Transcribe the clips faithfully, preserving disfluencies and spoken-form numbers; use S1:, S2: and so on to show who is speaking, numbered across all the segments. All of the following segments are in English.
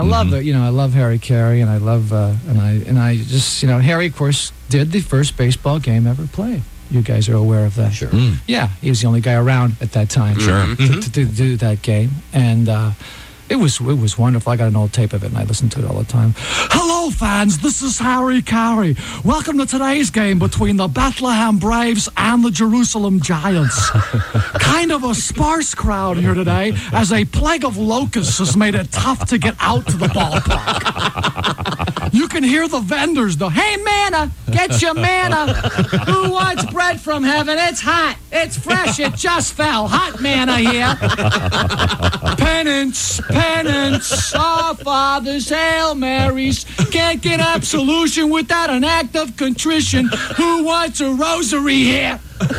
S1: I love mm-hmm. it. You know, I love Harry Carey, and I love, uh, and I, and I just, you know, Harry, of course, did the first baseball game ever played. You guys are aware of that.
S2: Sure. Mm.
S1: Yeah, he was the only guy around at that time.
S2: Sure.
S1: To,
S2: Mm-hmm.
S1: to, to, to do that game, and uh, it was it was wonderful. I got an old tape of it, and I listened to it all the time. Hello, fans. This is Harry Carey. Welcome to today's game between the Bethlehem Braves and the Jerusalem Giants. Kind of a sparse crowd here today, as a plague of locusts has made it tough to get out to the ballpark. You can hear the vendors, though. Hey, manna, get your manna. Who wants bread from heaven? It's hot. It's fresh. It just fell. Hot manna here. Penance, penance. Our Father's Hail Marys. Can't get absolution without an act of contrition. Who wants a rosary here?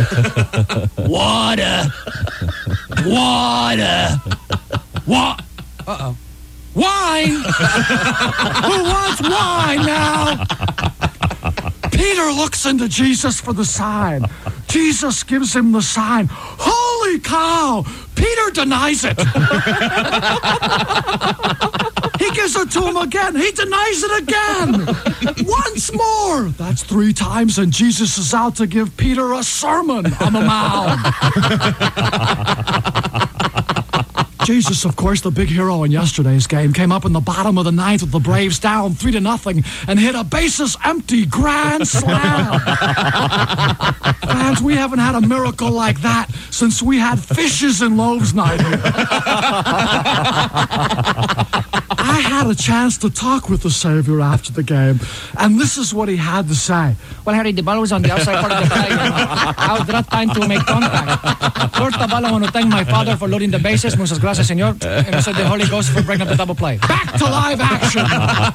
S1: Water. Water. What? Uh-oh. Wine! Who wants wine now? Peter looks into Jesus for the sign. Jesus gives him the sign. Holy cow! Peter denies it. He gives it to him again. He denies it again. Once more. That's three times, and Jesus is out to give Peter a sermon on the Mount. Jesus, of course, the big hero in yesterday's game, came up in the bottom of the ninth with the Braves down three to nothing and hit a bases-empty grand slam. Fans, we haven't had a miracle like that since we had fishes and loaves night here. I had a chance to talk with the Savior after the game, and this is what he had to say.
S3: Well, Harry, the ball was on the outside part of the play. I was not time to make contact. First of all, I want to thank my father for loading the bases. Muchas gracias, senor. And also the Holy Ghost for breaking up the double play.
S1: Back to live action.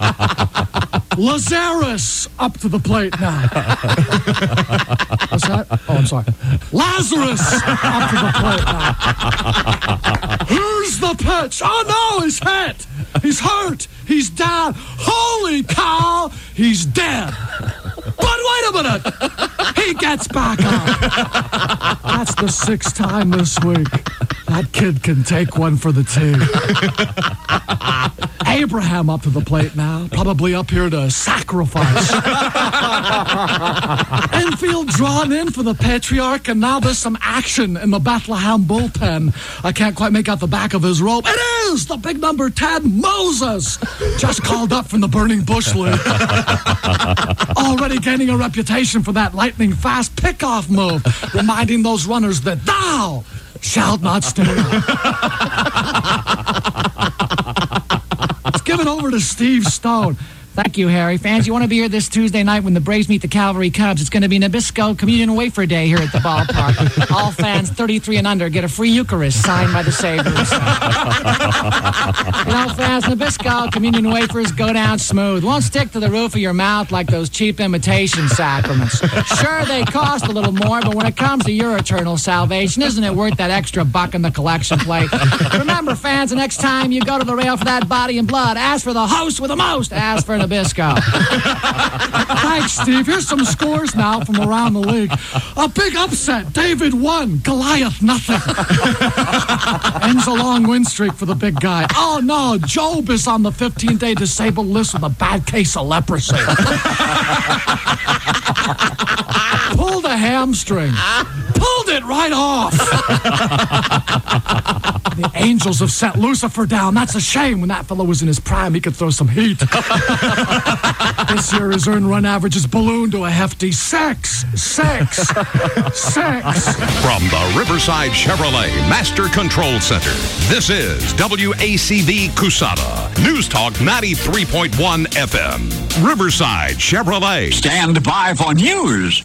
S1: Lazarus up to the plate now. What's that? Oh, I'm sorry. Lazarus up to the plate now. Here's the pitch. Oh, no, he's hit. He's hurt. He's down. Holy cow, he's dead. But wait a minute. He gets back up. That's the sixth time this week. That kid can take one for the team. Abraham up to the plate now, probably up here to sacrifice. Infield drawn in for the Patriarch, and now there's some action in the Bethlehem bullpen. I can't quite make out the back of his robe. It is the big number ten, Moses, just called up from the Burning Bush League. Already gaining a reputation for that lightning-fast pickoff move, reminding those runners that thou shalt not stay. Let's give it over to Steve Stone.
S3: Thank you, Harry. Fans, you want to be here this Tuesday night when the Braves meet the Calvary Cubs. It's going to be Nabisco Communion Wafer Day here at the ballpark. All fans thirty-three and under get a free Eucharist signed by the Saviors. You know, fans, Nabisco Communion Wafers go down smooth. Won't stick to the roof of your mouth like those cheap imitation sacraments. Sure, they cost a little more, but when it comes to your eternal salvation, isn't it worth that extra buck in the collection plate? Remember, fans, the next time you go to the rail for that body and blood, ask for the host with the most. Ask for Nabisco.
S1: Thanks, Steve. Here's some scores now from around the league. A big upset. David one, Goliath nothing. Ends a long win streak for the big guy. Oh, no, Job is on the fifteen-day disabled list with a bad case of leprosy. Pulled a hamstring. Pulled it right off. The Angels have sent Lucifer down. That's a shame. When that fellow was in his prime, he could throw some heat. This year, his earned run average has ballooned to a hefty six, six, six.
S4: From the Riverside Chevrolet Master Control Center, this is W A C V Cusada, News Talk ninety-three point one F M. Riverside Chevrolet.
S5: Stand by for news.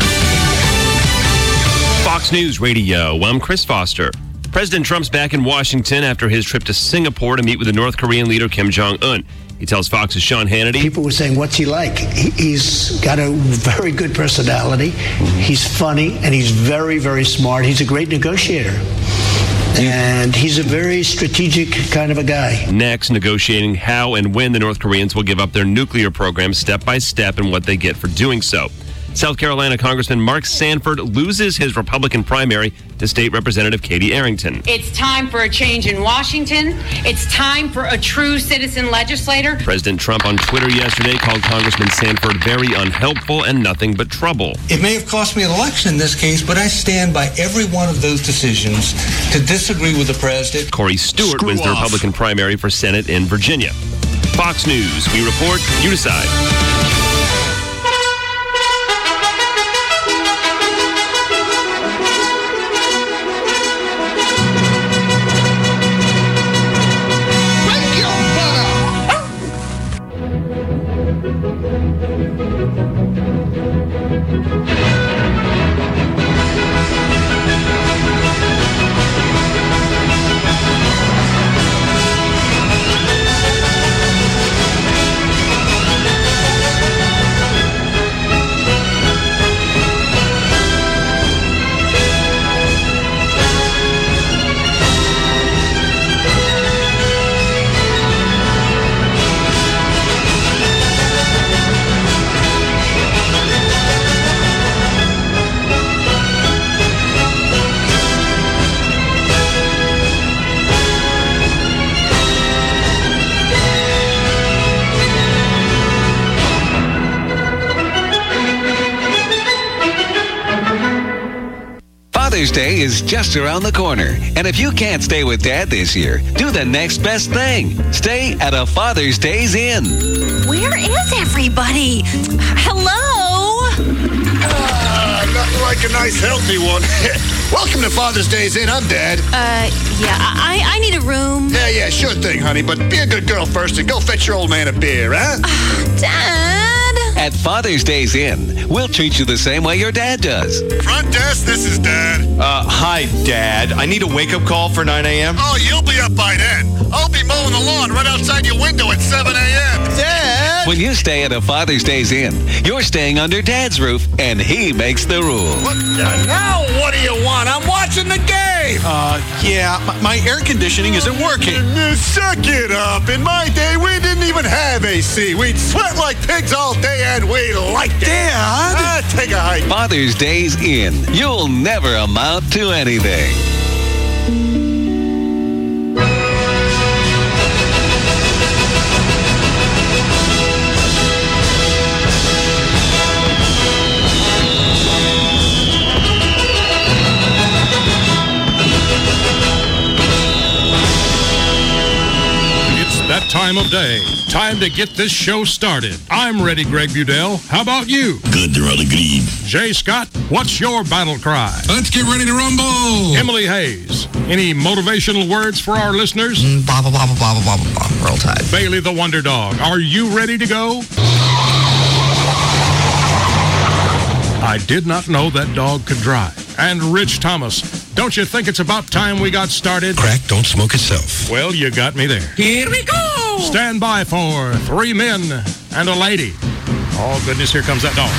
S6: Fox News Radio, I'm Chris Foster. President Trump's back in Washington after his trip to Singapore to meet with the North Korean leader Kim Jong-un. He tells Fox's Sean Hannity.
S7: People were saying, what's he like? He, he's got a very good personality. He's funny, and he's very, very smart. He's a great negotiator. And he's a very strategic kind of a guy.
S6: Next, negotiating how and when the North Koreans will give up their nuclear program step by step and what they get for doing so. South Carolina Congressman Mark Sanford loses his Republican primary to State Representative Katie Arrington.
S2: It's time for a change in Washington. It's time for a true citizen legislator.
S6: President Trump on Twitter yesterday called Congressman Sanford very unhelpful and nothing but trouble.
S8: It may have cost me an election in this case, but I stand by every one of those decisions to disagree with the president.
S6: Corey Stewart
S1: Screw
S6: wins the
S1: off.
S6: Republican primary for Senate in Virginia. Fox News, we report, you decide.
S9: Father's Day is just around the corner. And if you can't stay with Dad this year, do the next best thing. Stay at a Father's Days Inn.
S10: Where is everybody? Hello?
S11: Uh, nothing like a nice, healthy one. Welcome to Father's Days Inn. I'm Dad.
S10: Uh, yeah, I, I need a room.
S11: Yeah, yeah, sure thing, honey. But be a good girl first and go fetch your old man a beer, huh?
S10: Uh, Dad?
S9: At Father's Days Inn, we'll treat you the same way your dad does.
S11: Front desk, this is Dad.
S12: Uh, hi, Dad. I need a wake-up call for nine a.m.
S11: Oh, you'll be up by then. I'll be mowing the lawn right outside your window at seven a.m.
S12: Dad!
S9: When you stay at a Father's Days Inn, you're staying under Dad's roof, and he makes the rules.
S11: What the- now what do you want? I'm watching the game.
S12: Uh, yeah, my, my air conditioning isn't working.
S11: Uh, Suck it up. In my day, we didn't even have A C. We'd sweat like pigs all day, and we liked it.
S12: Dad!
S11: Ah, take a hike.
S9: Father's Days Inn. You'll never amount to anything.
S13: That time of day. Time to get this show started. I'm ready, Greg Budell. How about you?
S14: Good to run green.
S13: Jay Scott, what's your battle cry?
S14: Let's get ready to rumble.
S13: Emily Hayes, any motivational words for our listeners?
S15: Mm, blah, blah, blah, blah, blah, blah, blah, blah. Roll Tide.
S13: Bailey the Wonder Dog, are you ready to go? I did not know that dog could drive. And Rich Thomas, don't you think it's about time we got started?
S14: Crack don't smoke itself.
S13: Well, you got me there.
S15: Here we go.
S13: Stand by for three men and a lady. Oh, goodness, here comes that dog.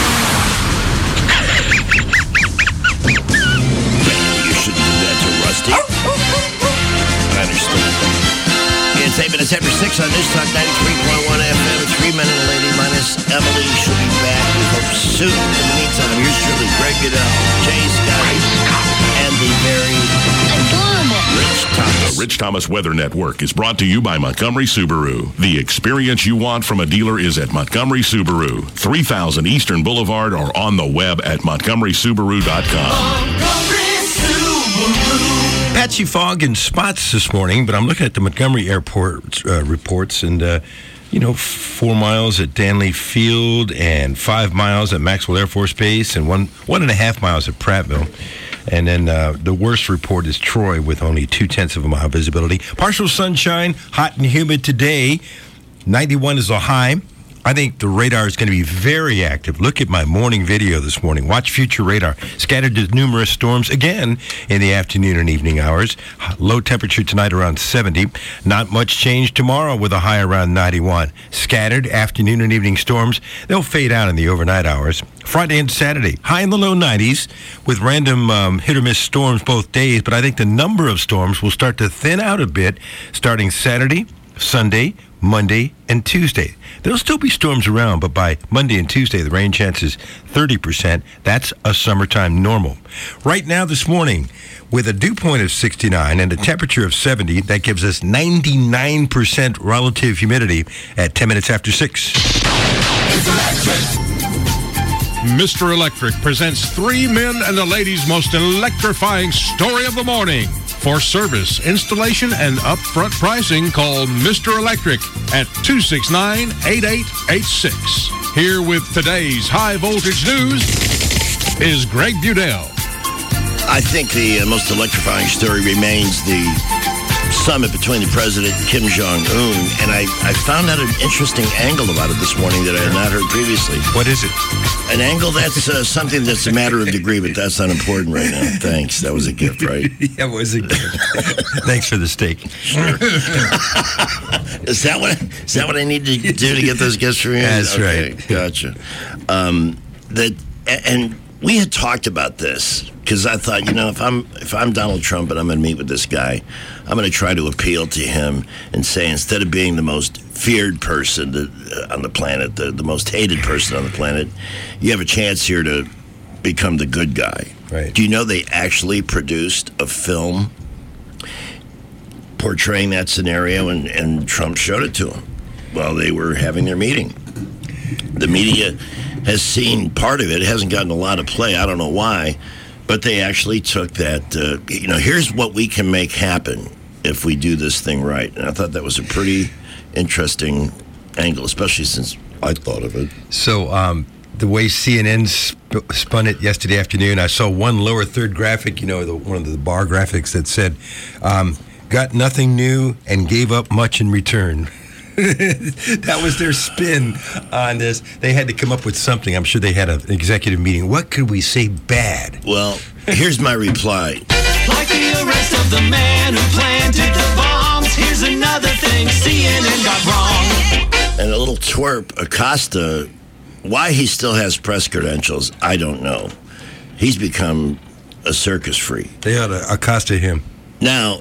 S14: You shouldn't do that to Rusty. I understand.
S16: It's eight minutes after six on News Talk ninety-three point one F M. Three men and a lady minus Emily. She'll be back, we hope, soon. In the meantime, here's truly Greg Goodell, Jay Scott, and the very adorable Rich Thomas.
S17: The Rich Thomas Weather Network is brought to you by Montgomery Subaru. The experience you want from a dealer is at Montgomery Subaru, three thousand Eastern Boulevard, or on the web at montgomery subaru dot com.
S18: Montgomery Subaru.
S19: Patchy fog and spots this morning, but I'm looking at the Montgomery Airport uh, reports, and uh, you know, four miles at Danley Field and five miles at Maxwell Air Force Base and one one and a half miles at Prattville. And then uh, the worst report is Troy with only two-tenths of a mile visibility. Partial sunshine, hot and humid today. ninety-one is a high. I think the radar is going to be very active. Look at my morning video this morning. Watch future radar. Scattered to numerous storms again in the afternoon and evening hours. Low temperature tonight around seventy. Not much change tomorrow with a high around ninety-one. Scattered afternoon and evening storms. They'll fade out in the overnight hours. Friday and Saturday, high in the low nineties with random um, hit or miss storms both days. But I think the number of storms will start to thin out a bit starting Saturday, Sunday, Monday and Tuesday. There'll still be storms around, but by Monday and Tuesday, the rain chance is thirty percent. That's a summertime normal. Right now this morning, with a dew point of sixty-nine and a temperature of seventy, that gives us ninety-nine percent relative humidity at ten minutes after six.
S13: Mister Electric presents three men and a lady's most electrifying story of the morning. For service, installation, and upfront pricing, call Mister Electric at two six nine, eight eight eight six. Here with today's high voltage news is Greg Budell.
S16: I think the uh, most electrifying story remains the summit between the president and Kim Jong-un, and I, I found out an interesting angle about it this morning that I had not heard previously.
S19: What is it?
S16: An angle that's uh, something that's a matter of degree, but that's not important right now. Thanks. That was a gift, right?
S19: Yeah, it was a gift. Thanks for the steak.
S16: Sure. Is that what is that what I need to do to get those gifts from you?
S19: That's
S16: okay,
S19: right.
S16: Gotcha. Um, that and we had talked about this because I thought, you know, if I'm if I'm Donald Trump and I'm going to meet with this guy, I'm going to try to appeal to him and say, instead of being the most feared person that, uh, on the planet, the, the most hated person on the planet, you have a chance here to become the good guy.
S19: Right.
S16: Do you know they actually produced a film portraying that scenario, and, and Trump showed it to him while they were having their meeting? The media has seen part of it. It hasn't gotten a lot of play. I don't know why. But they actually took that, uh, you know, here's what we can make happen if we do this thing right. And I thought that was a pretty interesting angle, especially since I thought of it.
S19: So um, the way C N N sp- spun it yesterday afternoon, I saw one lower third graphic, you know, the, one of the bar graphics that said, um, got nothing new and gave up much in return. That was their spin on this. They had to come up with something. I'm sure they had an executive meeting. What could we say bad?
S16: Well, here's my reply.
S18: Like the arrest of the man who planted the bombs. Here's another thing C N N got wrong.
S16: And a little twerp, Acosta, why he still has press credentials, I don't know. He's become a circus freak.
S19: They ought to accosta him.
S16: Now,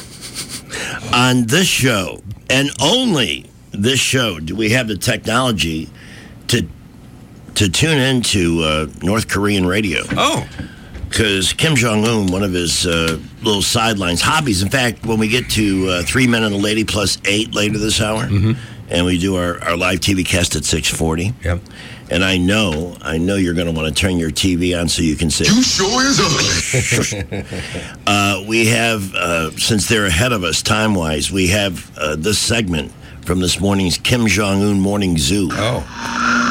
S16: on this show, and only this show, do we have the technology to to tune into uh, North Korean radio.
S19: Oh.
S16: Because Kim Jong-un, one of his uh, little sidelines, hobbies, in fact, when we get to uh, Three Men and a Lady plus eight later this hour,
S19: mm-hmm.
S16: and we do our, our live T V cast at six forty,
S19: yep.
S16: and I know, I know you're going to want to turn your T V on so you can see.
S18: You sure is ugly.
S16: uh, we have, uh, since they're ahead of us time-wise, we have uh, this segment from this morning's Kim Jong-un Morning Zoo.
S19: Oh.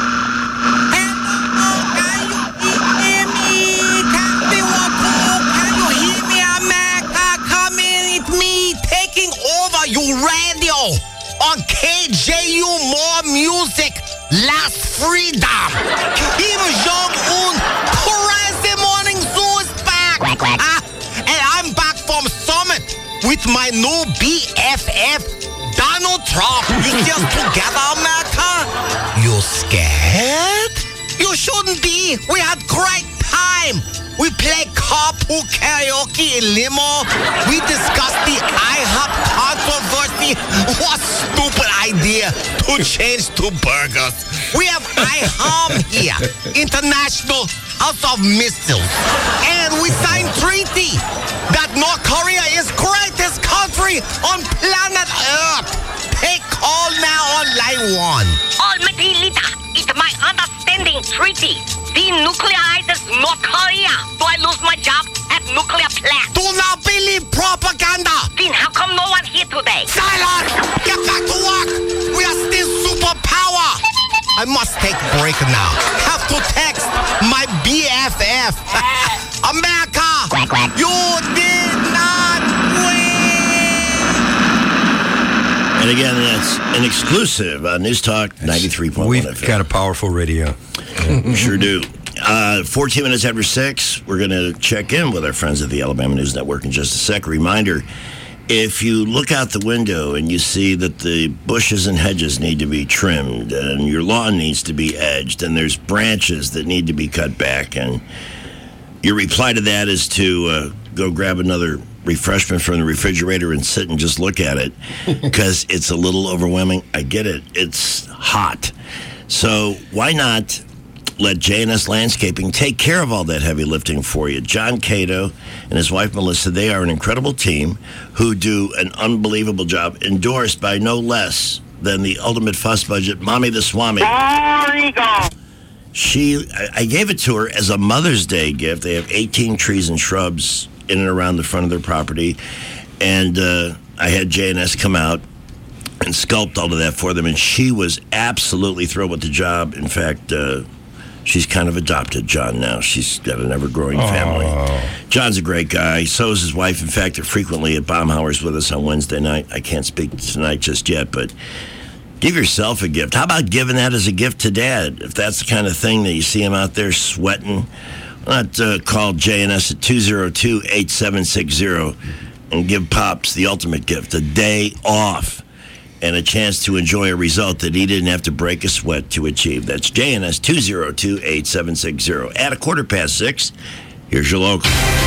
S20: You radio on K J U More Music, Last Freedom. Kim Jong-un, crazy morning zoo is back. Ah, and I'm back from Summit with my new B F F, Donald Trump. You still together, America? You scared? You shouldn't be. We had great time. We played carpool karaoke in limo. We discussed the IHOP controversy. What stupid idea to change to burgers. We have IHOM here, International House of Missiles. And we signed treaty that North Korea is greatest country on planet Earth. Take call now on line one.
S21: Almighty leader, it's my understanding treaty. Denuclearizes North Korea. Do I lose my job at nuclear plant?
S20: Do not believe propaganda.
S21: Then how come no one here today?
S20: Silence! Get back to work. We are still superpower. I must take a break now. Have to text my B F F. America, quack, quack. You did not win.
S16: And again, that's an exclusive on News Talk ninety-three point one
S19: We've
S16: F M.
S19: got a powerful radio.
S16: We sure do. Uh, fourteen minutes after six, we're going to check in with our friends at the Alabama News Network in just a sec. Reminder, if you look out the window and you see that the bushes and hedges need to be trimmed and your lawn needs to be edged and there's branches that need to be cut back, and your reply to that is to uh, go grab another refreshment from the refrigerator and sit and just look at it because it's a little overwhelming. I get it. It's hot. So why not let J and S Landscaping take care of all that heavy lifting for you? John Cato and his wife Melissa, they are an incredible team who do an unbelievable job, endorsed by no less than the ultimate fuss budget, Mommy the Swami. She, I, I gave it to her as a Mother's Day gift. They have eighteen trees and shrubs in and around the front of their property, and uh, I had J and S come out and sculpt all of that for them, and she was absolutely thrilled with the job. In fact, uh, she's kind of adopted John now. She's got an ever-growing family. John's a great guy. So is his wife. In fact, they're frequently at Baumhauer's with us on Wednesday night. I can't speak tonight just yet, but give yourself a gift. How about giving that as a gift to Dad? If that's the kind of thing that you see him out there sweating, why not uh, call J and S at two oh two, eight seven six zero and give Pops the ultimate gift, a day off and a chance to enjoy a result that he didn't have to break a sweat to achieve. That's J and S, two oh two, eight seven six zero. At a quarter past six, here's your local.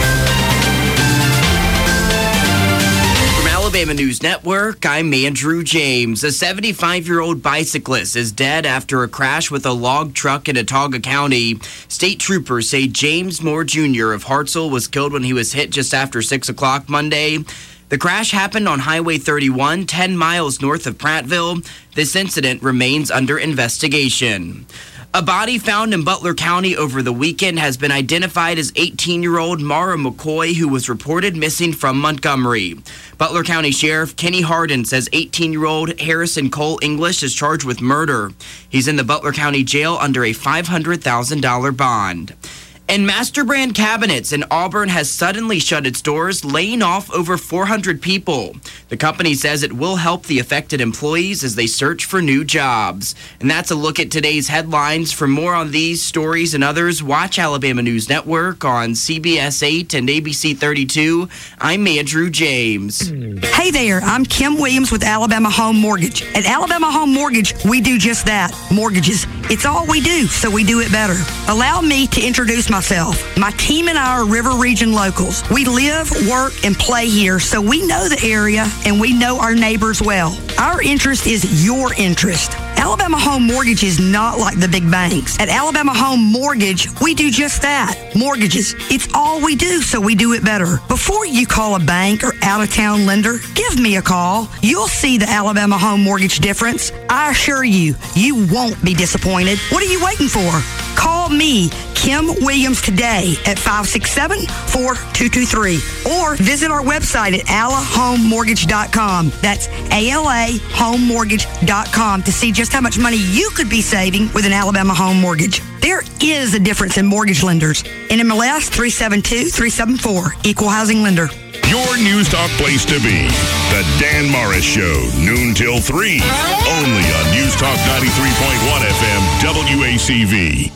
S3: Alabama News Network, I'm Andrew James. A seventy-five-year-old bicyclist is dead after a crash with a log truck in Autauga County. State troopers say James Moore Junior of Hartselle was killed when he was hit just after six o'clock Monday. The crash happened on Highway thirty-one, ten miles north of Prattville. This incident remains under investigation. A body found in Butler County over the weekend has been identified as eighteen-year-old Mara McCoy, who was reported missing from Montgomery. Butler County Sheriff Kenny Harden says eighteen-year-old Harrison Cole English is charged with murder. He's in the Butler County Jail under a five hundred thousand dollars bond. And Master Brand Cabinets in Auburn has suddenly shut its doors, laying off over four hundred people. The company says it will help the affected employees as they search for new jobs. And that's a look at today's headlines. For more on these stories and others, watch Alabama News Network on C B S eight and A B C thirty-two. I'm Andrew James.
S22: Hey there, I'm Kim Williams with Alabama Home Mortgage. At Alabama Home Mortgage, we do just that, mortgages. It's all we do, so we do it better. Allow me to introduce myself. My team and I are River Region locals. We live, work, and play here, so we know the area and we know our neighbors well. Our interest is your interest. Alabama Home Mortgage is not like the big banks. At Alabama Home Mortgage, we do just that, mortgages. It's all we do, so we do it better. Before you call a bank or out-of-town lender, give me a call. You'll see the Alabama Home Mortgage difference. I assure you, you won't be disappointed. What are you waiting for? Call me, Kim Williams, today at five six seven, four two two three or visit our website at ala home mortgage dot com. That's A L A home mortgage dot com to see just how much money you could be saving with an Alabama Home Mortgage. There is a difference in mortgage lenders. N M L S three seven two three seven four, Equal Housing Lender.
S17: Your News Talk place to be. The Dan Morris Show, noon till three. Only on News Talk ninety-three point one F M, W A C V.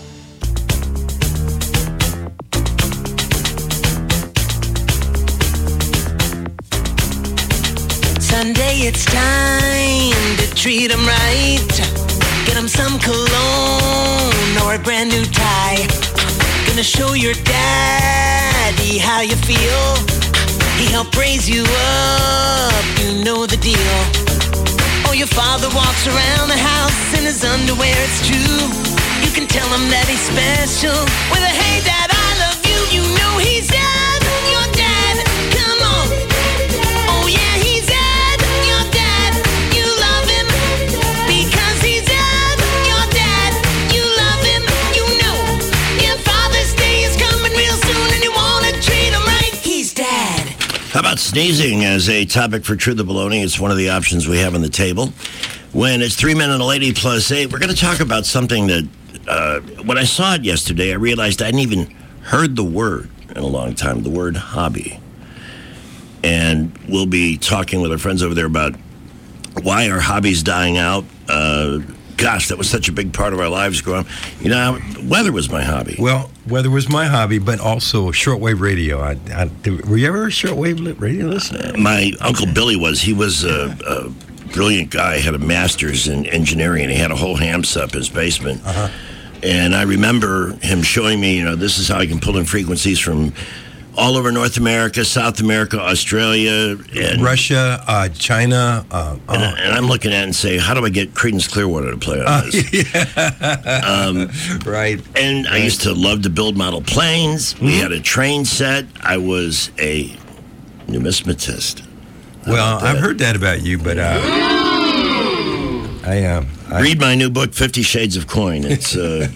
S23: Sunday it's time to treat 'em right. Get 'em some cologne or a brand new tie. Gonna show your daddy how you feel. He helped raise you up, you know the deal. Or your father walks around the house in his underwear, it's true. You can tell him that he's special with a hey dad, I love you. You know he's dad, your dad, come on. Oh yeah, he's dad, your dad, you love him. Because he's dad, your dad, you love him. You know, your Father's Day is coming real soon and you wanna treat him right. He's dad.
S16: How about sneezing as a topic for True the Baloney? It's one of the options we have on the table. When it's three men and a lady plus eight, we're going to talk about something that, uh, when I saw it yesterday, I realized I hadn't even heard the word in a long time, the word hobby. And we'll be talking with our friends over there about why are hobbies dying out. Uh, gosh, that was such a big part of our lives growing up. You know, weather was my hobby.
S19: Well, weather was my hobby, but also shortwave radio. I, I, were you ever a shortwave radio listener?
S16: Uh, my Uncle Billy was. He was a, a brilliant guy, had a master's in engineering, and he had a whole ham set in his basement. Uh-huh. And I remember him showing me, you know, this is how I can pull in frequencies from all over North America, South America, Australia, and
S19: Russia, uh, China. Uh,
S16: and, uh, and I'm looking at it and say, how do I get Creedence Clearwater to play on
S19: uh,
S16: this?
S19: Yeah.
S16: um,
S19: right.
S16: And right. I used to love to build model planes. Mm-hmm. We had a train set. I was a numismatist.
S19: Well, I've heard that about you, but uh, I am. Um,
S16: Read my new book, Fifty Shades of Coin. It's uh,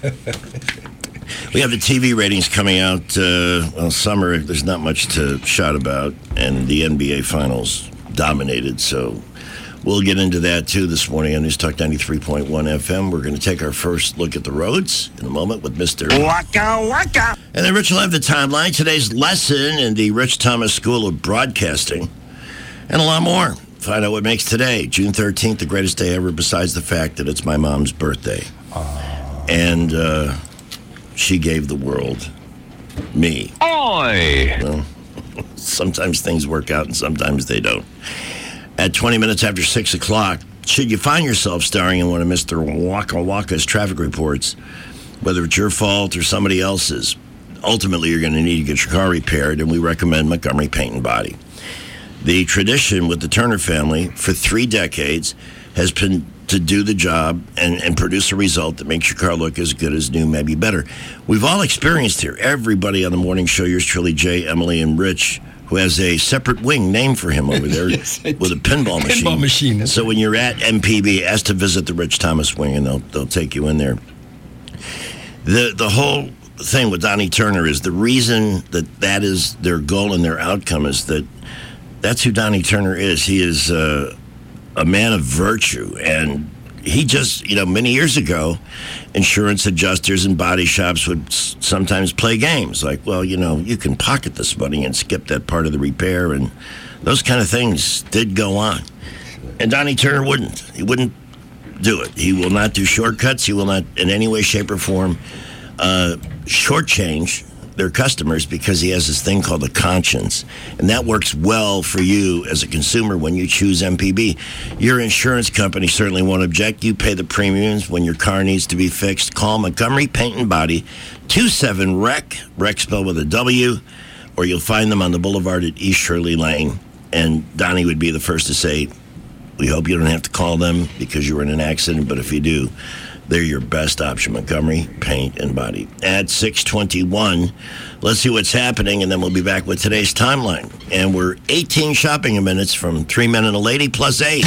S16: we have the T V ratings coming out. Uh, well, summer. There's not much to shout about, and the N B A Finals dominated. So we'll get into that too this morning on News Talk ninety-three point one F M. We're going to take our first look at the roads in a moment with Mister
S20: Waka Waka.
S16: And then Rich will have the timeline. Today's lesson in the Rich Thomas School of Broadcasting. And a lot more. Find out what makes today, June thirteenth, the greatest day ever, besides the fact that it's my mom's birthday. Aww. And uh, she gave the world me.
S18: Oi!
S16: Well, sometimes things work out and sometimes they don't. At twenty minutes after six o'clock, should you find yourself starring in one of Mister Waka Waka's traffic reports, whether it's your fault or somebody else's, ultimately you're going to need to get your car repaired, and we recommend Montgomery Paint and Body. The tradition with the Turner family for three decades has been to do the job and, and produce a result that makes your car look as good as new, maybe better. We've all experienced here. Everybody on the morning show, yours truly, Jay, Emily, and Rich, who has a separate wing named for him over there
S19: yes,
S16: with a pinball machine.
S19: Pinball machine.
S16: So when you're at M P B, ask to visit the Rich Thomas wing, and they'll they'll take you in there. The the whole thing with Donnie Turner is the reason that that is their goal and their outcome is that that's who Donnie Turner is. He is uh, a man of virtue, and he just, you know, many years ago, insurance adjusters and body shops would s- sometimes play games like, well, you know, you can pocket this money and skip that part of the repair, and those kind of things did go on. And Donnie Turner wouldn't. He wouldn't do it. He will not do shortcuts. He will not, in any way, shape, or form, uh, shortchange their customers, because he has this thing called a conscience, and that works well for you as a consumer when you choose M P B. Your insurance company certainly won't object. You pay the premiums when your car needs to be fixed. Call Montgomery Paint and Body, two seven R E C, R E C spelled with a W, or you'll find them on the boulevard at East Shirley Lane. And Donnie would be the first to say, we hope you don't have to call them because you were in an accident, but if you do, they're your best option. Montgomery Paint and Body. At six twenty-one, let's see what's happening, and then we'll be back with today's timeline. And we're eighteen shopping minutes from Three Men and a Lady plus eight.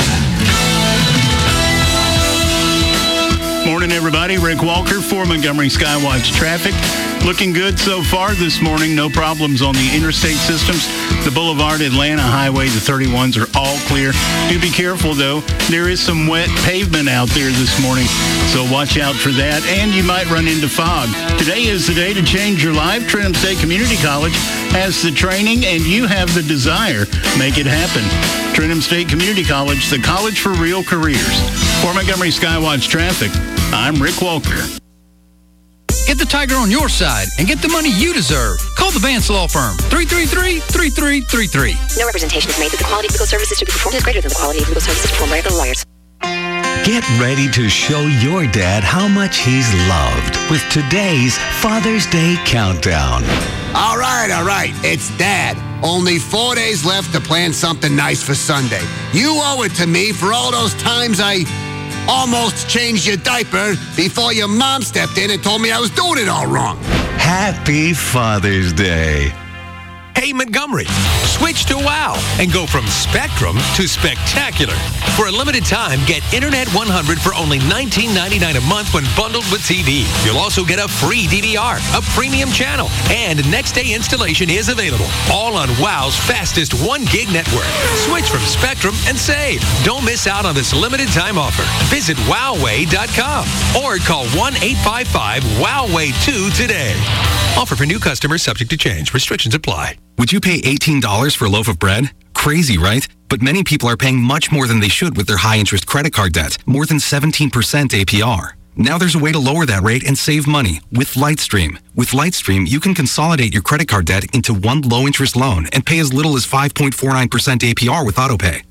S4: Morning, everybody. Rick Walker for Montgomery Skywatch Traffic. Looking good so far this morning. No problems on the interstate systems. The Boulevard, Atlanta Highway, the thirty-ones are all clear. Do be careful, though. There is some wet pavement out there this morning, so watch out for that. And you might run into fog. Today is the day to change your life. Trenton State Community College has the training, and you have the desire. Make it happen. Trenton State Community College, the college for real careers. For Montgomery Skywatch Traffic, I'm Rick Walker.
S5: Get the Tiger on your side and get the money you deserve. Call the Vance Law Firm, three three three, three three three three.
S7: No representation is made that the quality of legal services to be performed is greater than the quality of legal services performed by other lawyers.
S24: Get ready to show your dad how much he's loved with today's Father's Day Countdown.
S25: All right, all right. It's Dad. Only four days left to plan something nice for Sunday. You owe it to me for all those times I almost changed your diaper before your mom stepped in and told me I was doing it all wrong.
S24: Happy Father's Day.
S26: Hey, Montgomery, switch to WOW and go from Spectrum to Spectacular. For a limited time, get Internet one hundred for only nineteen ninety-nine a month when bundled with T V. You'll also get a free D V R, a premium channel, and next-day installation is available. All on WOW's fastest one gig network. Switch from Spectrum and save. Don't miss out on this limited-time offer. Visit wowway dot com or call one eight five five wow way two today. Offer for new customers subject to change. Restrictions apply.
S27: Would you pay eighteen dollars for a loaf of bread? Crazy, right? But many people are paying much more than they should with their high-interest credit card debt, more than seventeen percent A P R. Now there's a way to lower that rate and save money with Lightstream. With Lightstream, you can consolidate your credit card debt into one low-interest loan and pay as little as five point four nine percent A P R with AutoPay.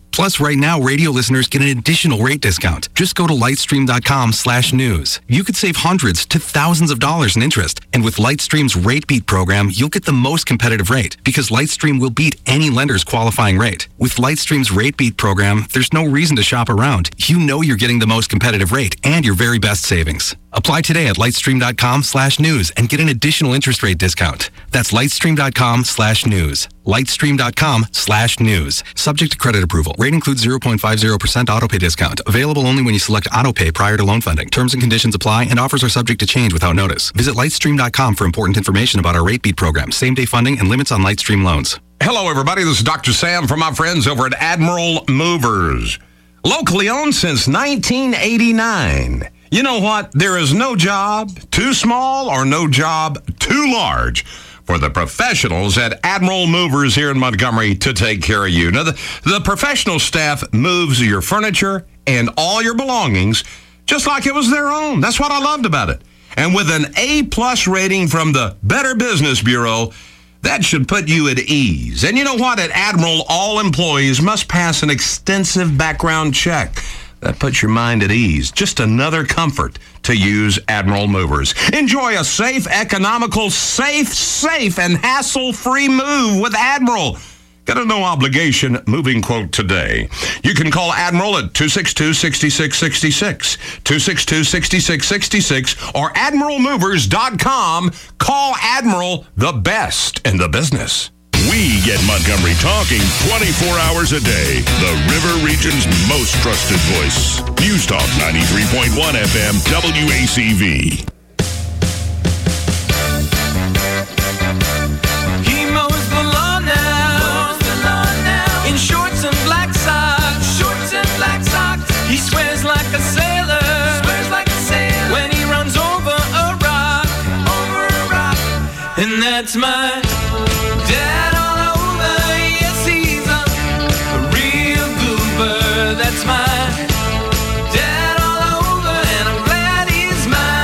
S27: Plus, right now, radio listeners get an additional rate discount. Just go to lightstream.com slash news. You could save hundreds to thousands of dollars in interest. And with Lightstream's Rate Beat program, you'll get the most competitive rate because Lightstream will beat any lender's qualifying rate. With Lightstream's Rate Beat program, there's no reason to shop around. You know you're getting the most competitive rate and your very best savings. Apply today at lightstream.com slash news and get an additional interest rate discount. That's lightstream.com slash news. lightstream.com slash news. Subject to credit approval. Rate includes zero point five zero percent autopay discount. Available only when you select autopay prior to loan funding. Terms and conditions apply and offers are subject to change without notice. Visit lightstream dot com for important information about our Rate Beat program, same-day funding, and limits on Lightstream loans.
S1: Hello, everybody. This is Doctor Sam from my friends over at Admiral Movers. Locally owned since nineteen eighty-nine. You know what? There is no job too small or no job too large for the professionals at Admiral Movers here in Montgomery to take care of you. Now, the, the professional staff moves your furniture and all your belongings just like it was their own. That's what I loved about it. And with an A-plus rating from the Better Business Bureau, that should put you at ease. And you know what? At Admiral, all employees must pass an extensive background check. That puts your mind at ease. Just another comfort to use Admiral Movers. Enjoy a safe, economical, safe, safe, and hassle-free move with Admiral. Get a no-obligation moving quote today. You can call Admiral at two six two, six six six six, two six two, six six six six, or admiral movers dot com. Call Admiral, the best in the business.
S17: We get Montgomery talking twenty-four hours a day. The River Region's most trusted voice. News Talk ninety-three point one F M W A C V.
S18: He mows the lawn now, mows the lawn now. In shorts and black socks, shorts and black socks. He swears like a sailor, swears like a sailor. When he runs over a rock, over a rock. And that's my dad. That's my dad all over, and I'm glad he's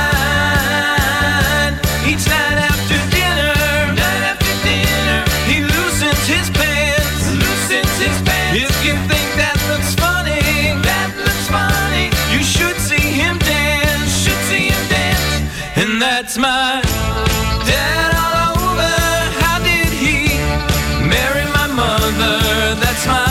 S18: mine. Each night after dinner, night after dinner, he loosens his pants, loosens his pants. If you think that looks funny, that looks funny, you should see him dance, should see him dance. And that's my dad all over. How did he marry my mother? That's my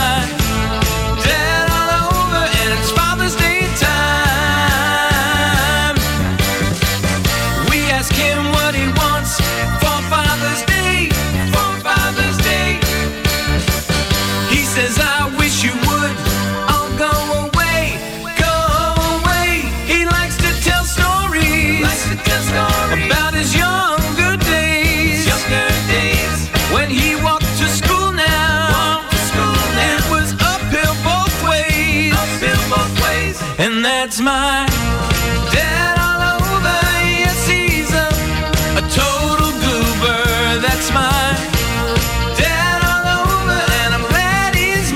S18: about his younger days, younger days, when he walked to school now, walked to school now. It was uphill both ways, uphill both ways, and that's my dad all over. Yes, he's a, a total goober. That's my dad all over, and I'm glad he's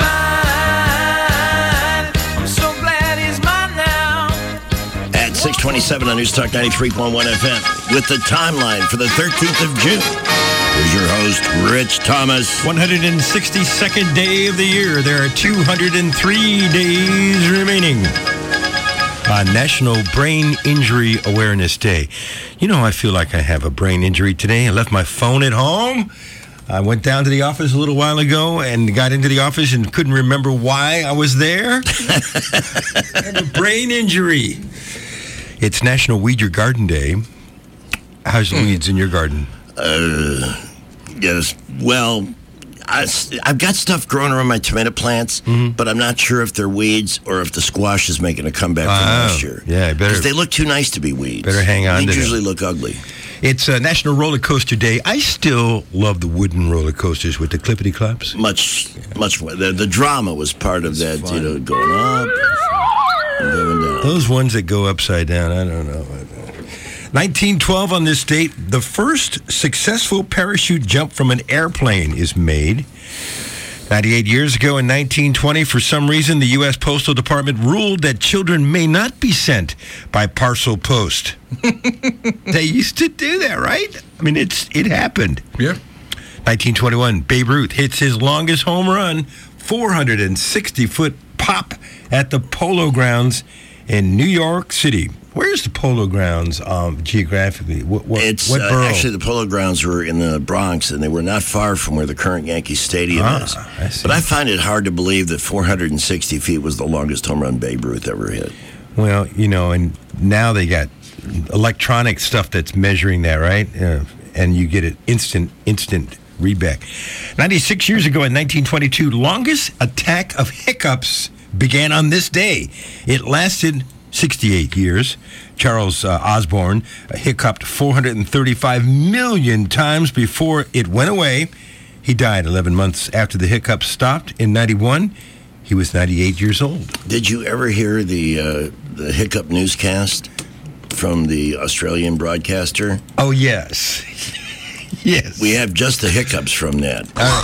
S18: mine. I'm so glad he's mine now.
S16: At six twenty-seven on News Talk ninety-three point one F M with the timeline for the thirteenth of June. Here's your host, Rich Thomas.
S19: one hundred sixty-second day of the year. There are two hundred three days remaining on National Brain Injury Awareness Day. You know, I feel like I have a brain injury today. I left my phone at home. I went down to the office a little while ago and got into the office and couldn't remember why I was there. I have a brain injury. It's National Weed Your Garden Day. How's the weeds in your garden?
S16: Uh, yes. Well, I, I've got stuff growing around my tomato plants, mm-hmm. but I'm not sure if they're weeds or if the squash is making a comeback from
S19: oh,
S16: last year.
S19: Yeah, better.
S16: Because they look too nice to be weeds.
S19: Better hang on
S16: they
S19: to
S16: usually
S19: them.
S16: look ugly.
S19: It's uh, National Roller Coaster Day. I still love the wooden roller coasters with the clippity claps.
S16: Much, much more. The, the drama was part of That's that, fun. You know, going up and going down.
S19: Those ones that go upside down, I don't know. nineteen twelve on this date, the first successful parachute jump from an airplane is made. ninety-eight years ago in nineteen twenty, for some reason, the U S Postal Department ruled that children may not be sent by parcel post. They used to do that, right? I mean, it's it happened.
S13: Yeah.
S19: nineteen twenty-one, Babe Ruth hits his longest home run, four hundred sixty foot pop at the Polo Grounds in New York City. Where's the Polo Grounds um, geographically? What, what,
S16: it's
S19: what
S16: uh,
S19: borough?
S16: Actually, the Polo Grounds were in the Bronx, and they were not far from where the current Yankee Stadium
S19: Ah,
S16: is.
S19: I see.
S16: But I find it hard to believe that four hundred sixty feet was the longest home run Babe Ruth ever hit.
S19: Well, you know, and now they got electronic stuff that's measuring that, right? Uh, and you get an instant, instant readback. ninety-six years ago in nineteen twenty-two, longest attack of hiccups began on this day. It lasted sixty-eight years. Charles uh, Osborne uh, hiccuped four hundred thirty-five million times before it went away. He died eleven months after the hiccups stopped in ninety-one. He was ninety-eight years old.
S16: Did you ever hear the uh, the hiccup newscast from the Australian broadcaster?
S19: Oh, yes. Yes.
S16: We have just the hiccups from that.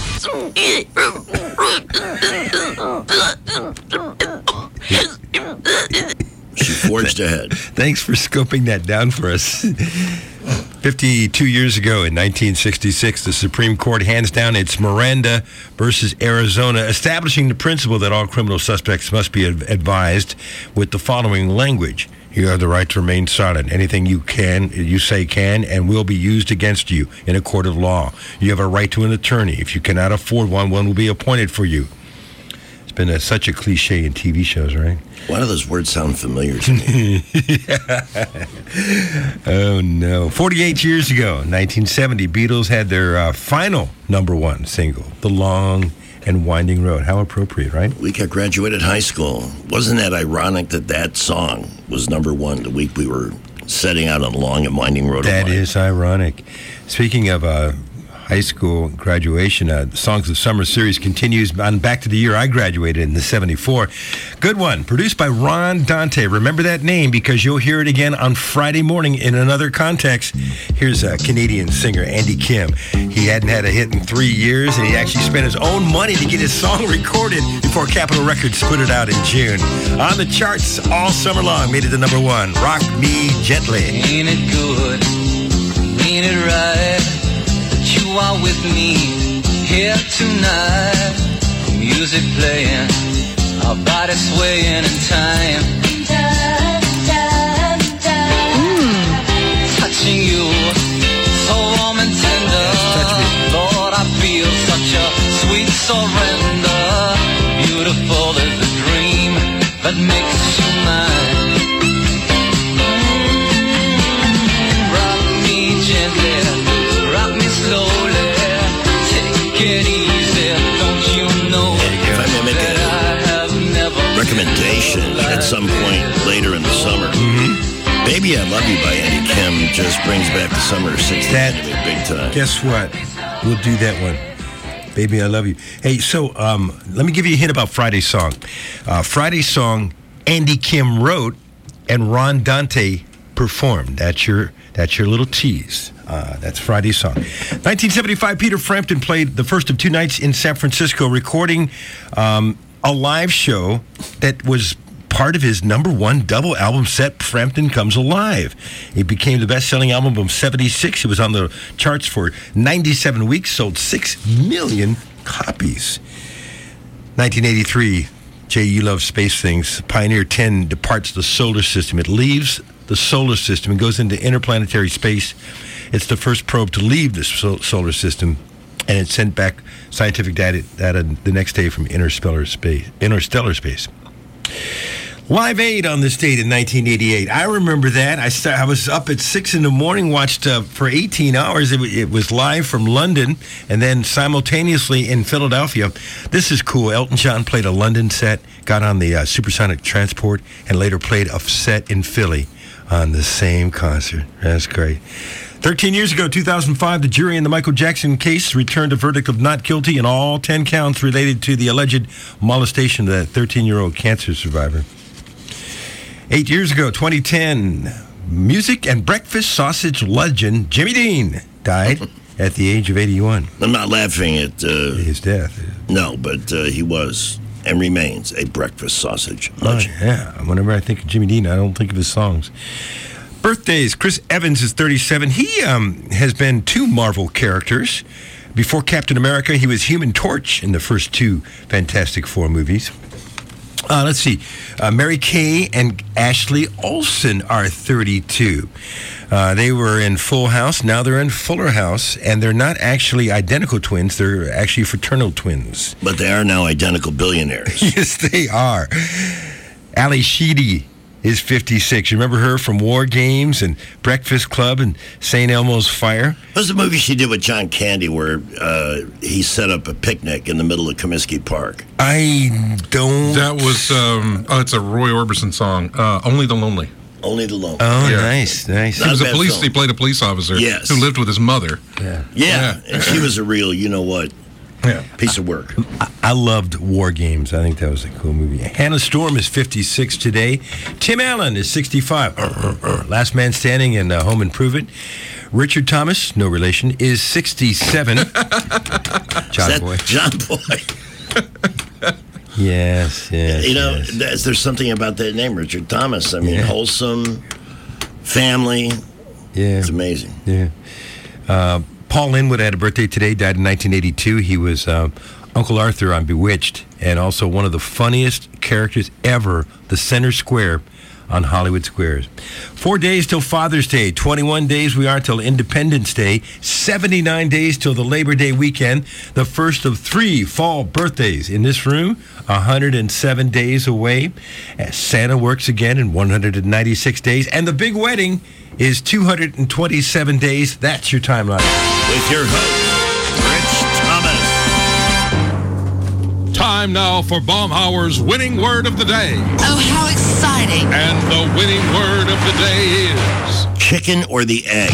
S16: She forged ahead.
S19: Thanks for scoping that down for us. fifty-two years ago in nineteen sixty-six, the Supreme Court hands down its Miranda versus Arizona, establishing the principle that all criminal suspects must be ad- advised with the following language. You have the right to remain silent. Anything you can, you say can and will be used against you in a court of law. You have a right to an attorney. If you cannot afford one, one will be appointed for you. It's been a, such a cliche in T V shows, right?
S16: Why do those words sound familiar to me?
S19: Oh, no. forty-eight years ago, nineteen seventy, Beatles had their uh, final number one single, The Long and Winding Road. How appropriate, right?
S16: Week I graduated high school. Wasn't that ironic that that song was number one the week we were setting out on the Long and Winding Road?
S19: That is ironic. Speaking of uh, high school graduation, uh, the Songs of Summer series continues on back to the year I graduated in the seventy-four. Good one. Produced by Ron Dante. Remember that name because you'll hear it again on Friday morning in another context. Here's a Canadian singer, Andy Kim. He hadn't had a hit in three years, and he actually spent his own money to get his song recorded before Capitol Records put it out in June. On the charts all summer long, made it to number one. Rock Me Gently.
S18: Ain't it good? Ain't it right? You are with me here tonight. Music playing, our bodies swaying in time. Mm. Touching you, so warm and tender. Lord, I feel such a sweet surrender. Beautiful is the dream that makes you mine. Mm. Rock me gently. Rock me slowly, take it easy, don't you know
S16: If I may make
S18: that I have never
S16: a recommendation at some point later in the summer, mm-hmm. Baby I Love You by Andy Kim just brings back the summer of sixty
S19: That,
S16: big time.
S19: Guess what? We'll do that one. Baby, I Love You. Hey, so um, let me give you a hint about Friday's song. Uh, Friday's song, Andy Kim wrote and Ron Dante performed. That's your that's your little tease. Uh, that's Friday's song. nineteen seventy-five, Peter Frampton played the first of two nights in San Francisco, recording um, a live show that was part of his number one double album set, Frampton Comes Alive. It became the best-selling album of seventy-six. It was on the charts for ninety-seven weeks, sold six million copies. nineteen eighty-three, Jay, you love space things. Pioneer ten departs the solar system. It leaves the solar system and goes into interplanetary space. It's the first probe to leave the so- solar system, and it sent back scientific data, data the next day from interstellar space. Interstellar space. Live Aid on this date in nineteen eighty-eight. I remember that. I start, I was up at six in the morning, watched uh, for eighteen hours. It, it was live from London and then simultaneously in Philadelphia. This is cool. Elton John played a London set, got on the uh, supersonic transport, and later played a set in Philly on the same concert. That's great. thirteen years ago, two thousand five, the jury in the Michael Jackson case returned a verdict of not guilty in all ten counts related to the alleged molestation of that thirteen-year-old cancer survivor. Eight years ago, twenty ten, music and breakfast sausage legend Jimmy Dean died at the age of eighty-one.
S16: I'm not laughing at uh,
S19: his death.
S16: No, but uh, he was and remains a breakfast sausage legend.
S19: Oh, yeah. Whenever I think of Jimmy Dean, I don't think of his songs. Birthdays. Chris Evans is thirty-seven. He um, has been two Marvel characters, Before Captain America, he was Human Torch in the first two Fantastic Four movies. Uh, let's see. Uh, Mary Kay and Ashley Olsen are thirty-two. Uh, they were in Full House. Now they're in Fuller House. And they're not actually identical twins. They're actually fraternal twins.
S16: But they are now identical billionaires.
S19: Yes, they are. Ali Sheedy is fifty-six. You remember her from War Games and Breakfast Club and Saint Elmo's Fire?
S16: What was the movie she did with John Candy where uh, he set up a picnic in the middle of Comiskey Park?
S19: I don't...
S13: That was, um, oh, it's a Roy Orbison song, uh, Only the Lonely.
S16: Only the Lonely.
S19: Oh,
S13: Yeah.
S19: nice, nice.
S13: He was a police.
S16: film.
S13: He played a police officer
S16: Yes.
S13: who lived with his mother.
S19: Yeah.
S16: Yeah, and she was a real, you know what,
S13: Yeah.
S16: piece of work.
S19: I, I loved War Games. I think that was a cool movie. Hannah Storm is fifty-six today. Tim Allen is sixty-five. Uh, uh, uh. Last Man Standing in uh, Home Improvement. Richard Thomas, no relation, is sixty-seven. John
S16: Is that
S19: Boy.
S16: John Boy.
S19: Yes, yes.
S16: You know,
S19: yes.
S16: there's, there's something about that name, Richard Thomas. I mean,
S19: Yeah.
S16: wholesome, family.
S19: Yeah.
S16: It's amazing.
S19: Yeah. Uh, Paul Linwood had a birthday today, died in nineteen eighty-two. He was uh, Uncle Arthur on Bewitched, and also one of the funniest characters ever, the center square on Hollywood Squares. Four days till Father's Day, twenty-one days we are till Independence Day, seventy-nine days till the Labor Day weekend, the first of three fall birthdays in this room, one hundred seven days away. As Santa works again in one hundred ninety-six days, and the big wedding is two hundred twenty-seven days. That's your timeline.
S16: With your host, Rich Thomas.
S13: Time now for Baumhauer's winning word of the day.
S15: Oh, how exciting.
S13: And the winning word of the day is...
S16: Chicken or the egg?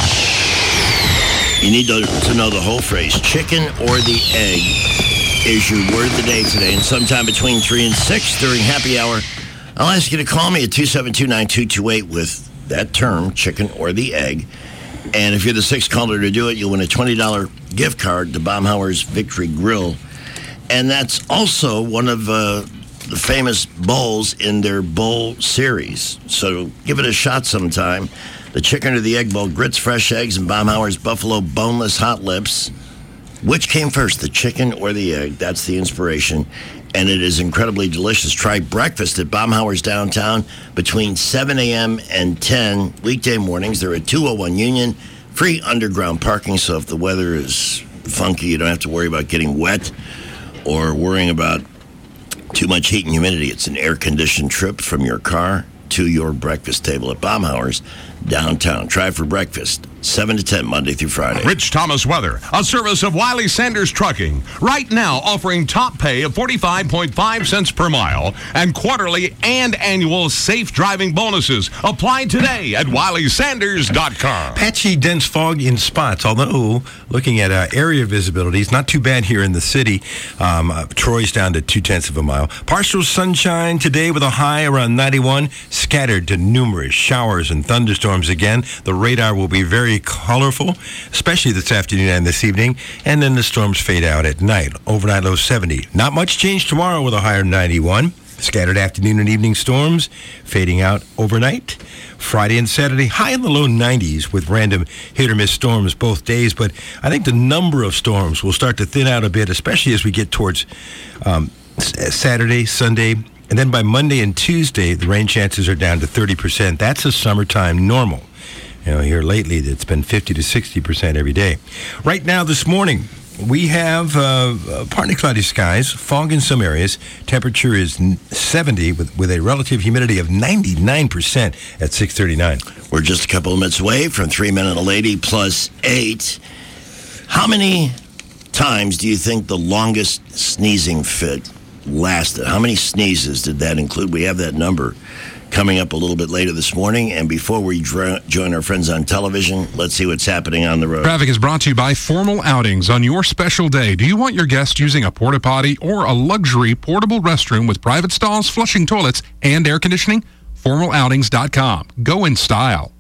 S16: You need to, to know the whole phrase. Chicken or the egg is your word of the day today. And sometime between three and six during happy hour, I'll ask you to call me at two seven two, nine two two eight with that term, chicken or the egg. And if you're the sixth caller to do it, you'll win a twenty dollars gift card to Baumhauer's Victory Grill. And that's also one of uh, the famous bowls in their bowl series. So give it a shot sometime. The chicken or the egg bowl, grits, fresh eggs, and Baumhauer's Buffalo Boneless Hot Lips. Which came first, the chicken or the egg? That's the inspiration. And it is incredibly delicious. Try breakfast at Baumhauer's downtown between seven a.m. and ten weekday mornings. They're at two oh one Union. Free underground parking, so if the weather is funky, you don't have to worry about getting wet or worrying about too much heat and humidity. It's an air-conditioned trip from your car to your breakfast table at Baumhauer's downtown. Try it for breakfast, seven to ten, Monday through Friday.
S1: Rich Thomas Weather, a service of Wiley Sanders Trucking. Right now offering top pay of forty-five point five cents per mile and quarterly and annual safe driving bonuses. Apply today at wiley sanders dot com.
S19: Patchy, dense fog in spots, although looking at uh, area visibility, it's not too bad here in the city. Um, uh, Troy's down to two-tenths of a mile. Partial sunshine today with a high around ninety-one, scattered to numerous showers and thunderstorms again. The radar will be very colorful, especially this afternoon and this evening, and then the storms fade out at night. Overnight low seventy. Not much change tomorrow with a higher ninety-one. Scattered afternoon and evening storms fading out overnight. Friday and Saturday, high in the low nineties with random hit-or-miss storms both days. But I think the number of storms will start to thin out a bit, especially as we get towards um, Saturday, Sunday. And then by Monday and Tuesday, the rain chances are down to thirty percent. That's a summertime normal. You know, here lately, it's been fifty to sixty percent every day. Right now, this morning, we have uh, partly cloudy skies, fog in some areas. Temperature is seventy with, with a relative humidity of ninety-nine percent at six thirty-nine.
S16: We're just a couple of minutes away from Three Men and a Lady plus eight. How many times do you think the longest sneezing fit lasted? How many sneezes did that include? We have that number coming up a little bit later this morning. And before we dr- join our friends on television, let's see what's happening on the road.
S2: Traffic is brought to you by Formal Outings. On your special day, do you want your guests using a porta potty or a luxury portable restroom with private stalls, flushing toilets, and air conditioning? formal outings dot com. Go in style.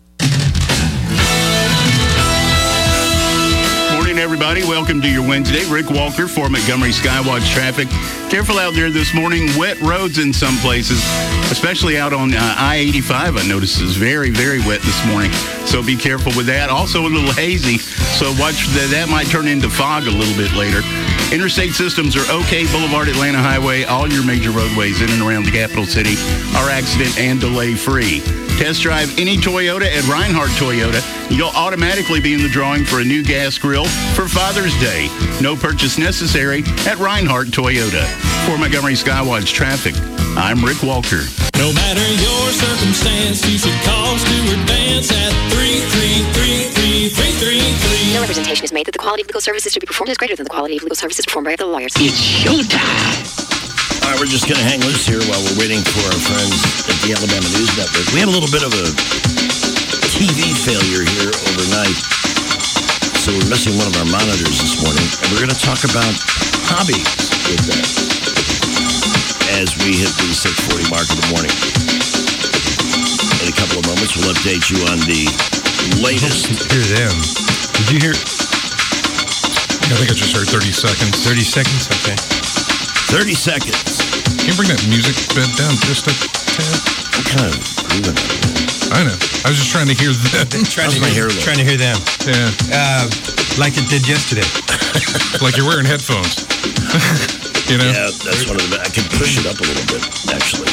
S4: Morning, everybody. Welcome to your Wednesday. Rick Walker for Montgomery Skywatch Traffic. Careful out there this morning. Wet roads in some places, especially out on uh, I eighty-five. I noticed is very, very wet this morning. So be careful with that. Also a little hazy. So watch that. That might turn into fog a little bit later. Interstate systems are okay. Boulevard, Atlanta Highway, all your major roadways in and around the capital city are accident and delay free. Test drive any Toyota at Reinhardt Toyota. You'll automatically be in the drawing for a new gas grill for Father's Day. No purchase necessary at Reinhardt Toyota. For Montgomery Skywatch Traffic, I'm Rick Walker.
S18: No matter your circumstance, you should call Stuart Vance at three three three, three three three three.
S7: No representation is made that the quality of legal services to be performed is greater than the quality of legal services performed by other lawyers.
S16: It's showtime. All right, we're just going to hang loose here while we're waiting for our friends at the Alabama News Network. We had a little bit of a T V failure here overnight, so we're missing one of our monitors this morning, and we're going to talk about hobbies with that as we hit the six forty mark of the morning. In a couple of moments, we'll update you on the latest.
S19: Hear them. Did you hear?
S2: I think I just heard thirty seconds.
S19: thirty seconds? Okay.
S4: thirty seconds.
S2: Can you bring that music bed down just a tad?
S16: I'm kind of grooving on it.
S2: I know. I was just trying to hear them.
S19: trying, to
S16: my
S19: hear,
S16: hair look?
S19: trying to hear them.
S2: Yeah.
S19: Uh, like it did yesterday.
S2: Like you're wearing headphones. You know?
S16: Yeah, that's one of the. I can push it up a little bit, actually.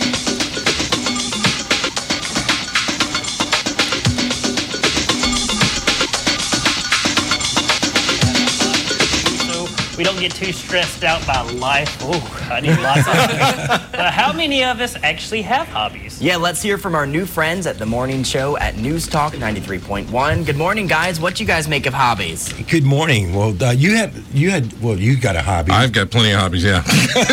S6: We don't get too stressed out by life. Oh, I need lots of hobbies. But how many of us actually have hobbies?
S3: Yeah, let's hear from our new friends at the morning show at News Talk ninety-three point one. Good morning, guys. What you guys make of hobbies?
S19: Good morning. Well, uh, you had you had well, you got a hobby.
S2: I've got plenty of hobbies. Yeah.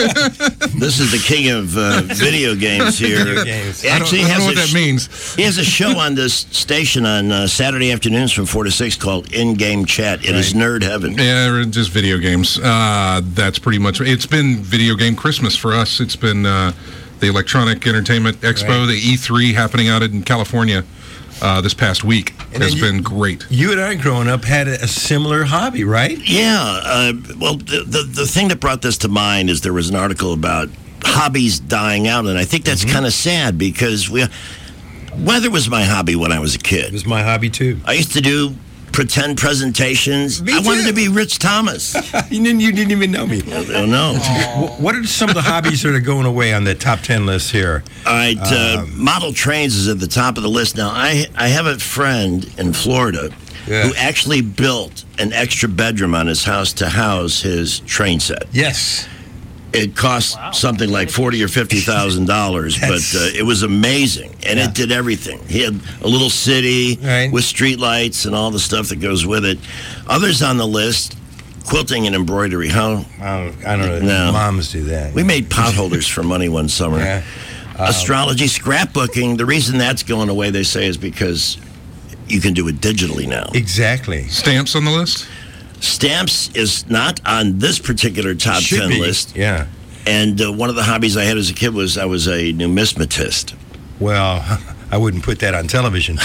S16: This is the king of uh, video games here.
S19: Video games.
S16: He
S2: I don't,
S16: actually
S2: I don't
S16: has
S2: know
S16: a
S2: what that
S16: sh-
S2: means.
S16: He has a show on this station on uh, Saturday afternoons from four to six called In-Game Chat. It is nerd heaven.
S2: Yeah, just video games. Uh, that's pretty much. It's been video game Christmas for us. It's been uh, the Electronic Entertainment Expo,
S19: Right.
S2: the E three happening out in California uh, this past week.
S19: And
S2: has
S19: then you-
S2: been great.
S19: You and I, growing up, had a, a similar hobby, right?
S16: Yeah. Uh, well, the, the the thing that brought this to mind is there was an article about hobbies dying out, and I think that's
S19: Mm-hmm.
S16: kind of sad because we. Weather was my hobby when I was a kid.
S19: It was my hobby too.
S16: I used to do pretend presentations.
S19: Me
S16: I wanted
S19: too.
S16: to be Rich Thomas.
S19: you didn't. You didn't even know me.
S16: I don't know.
S19: Wh- What are some of the hobbies that are going away on the top ten list here?
S16: All right, uh,
S19: Um,
S16: model trains is at the top of the list. Now, I I have a friend in Florida
S19: Yeah.
S16: who actually built an extra bedroom on his house to house his train set.
S19: Yes.
S16: It cost something like forty or fifty thousand dollars, but
S19: That's-
S16: uh, it was amazing, and
S19: Yeah.
S16: it did everything. He had a little city
S19: Right.
S16: with street lights and all the stuff that goes with it. Others on the list: quilting and embroidery. How
S19: I don't, I don't know.
S16: No.
S19: Moms do that.
S16: we made potholders for money one summer.
S19: Yeah. Um,
S16: Astrology, scrapbooking. The reason that's going away, they say, is because you can do it digitally now.
S19: Exactly.
S2: Stamps on the list?
S16: Stamps is not on this particular top
S19: Should
S16: ten
S19: be.
S16: list.
S19: Yeah.
S16: And uh, one of the hobbies I had as a kid was I was a numismatist.
S19: Well, I wouldn't put that on television.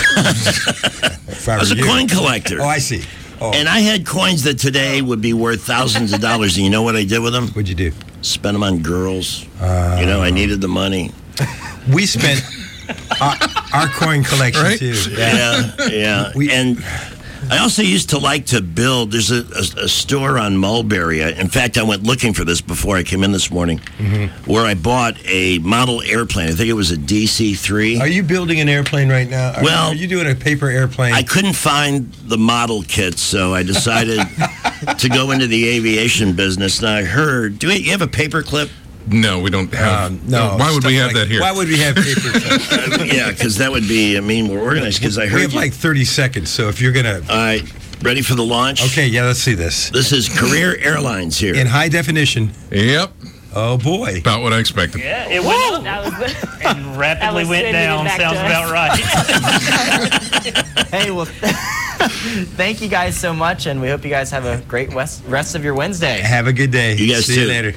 S19: If I,
S16: I was
S19: were
S16: a
S19: you.
S16: coin collector.
S19: Oh, I see. Oh,
S16: And I had coins that today would be worth thousands of dollars. And you know what I did with them?
S19: what'd you do?
S16: Spent them on girls.
S19: Uh,
S16: you know, I needed the money.
S19: We spent our, our coin collection
S2: Right?
S19: too.
S16: Yeah, yeah.
S19: We-
S16: and I also used to like to build. There's a, a, a store on Mulberry. I- In fact, I went looking for this before I came in this morning,
S19: Mm-hmm.
S16: where I bought a model airplane. I think it was a D C three.
S19: Are you building an airplane right now? Are,
S16: Well-
S19: are you doing a paper airplane?
S16: I couldn't find the model kit, so I decided to go into the aviation business. And I heard, do you have a paper clip?
S2: No, we don't have.
S19: Um, no.
S2: Why would we
S19: stuff
S2: have
S19: like-
S2: that here?
S19: Why would we have paper? clips?
S16: Uh, yeah, because that would be, I mean, we're organized. Because I heard
S19: we have
S16: you-
S19: like thirty seconds, so if you're gonna.
S16: All right, ready for the launch?
S19: Okay, yeah, let's see this
S16: This is Career Airlines here.
S19: in high definition.
S2: Yep.
S19: Oh boy.
S2: About what I expected.
S6: Yeah, it went
S21: That was the,
S6: and rapidly
S21: was
S6: went
S21: sending it
S6: down.
S21: back
S6: Sounds
S21: to
S6: about
S21: us.
S6: right.
S3: Hey, well, thank you guys so much, and we hope you guys have a great west- rest of your Wednesday.
S19: Have a good day.
S16: You guys
S19: see
S16: too.
S19: you later.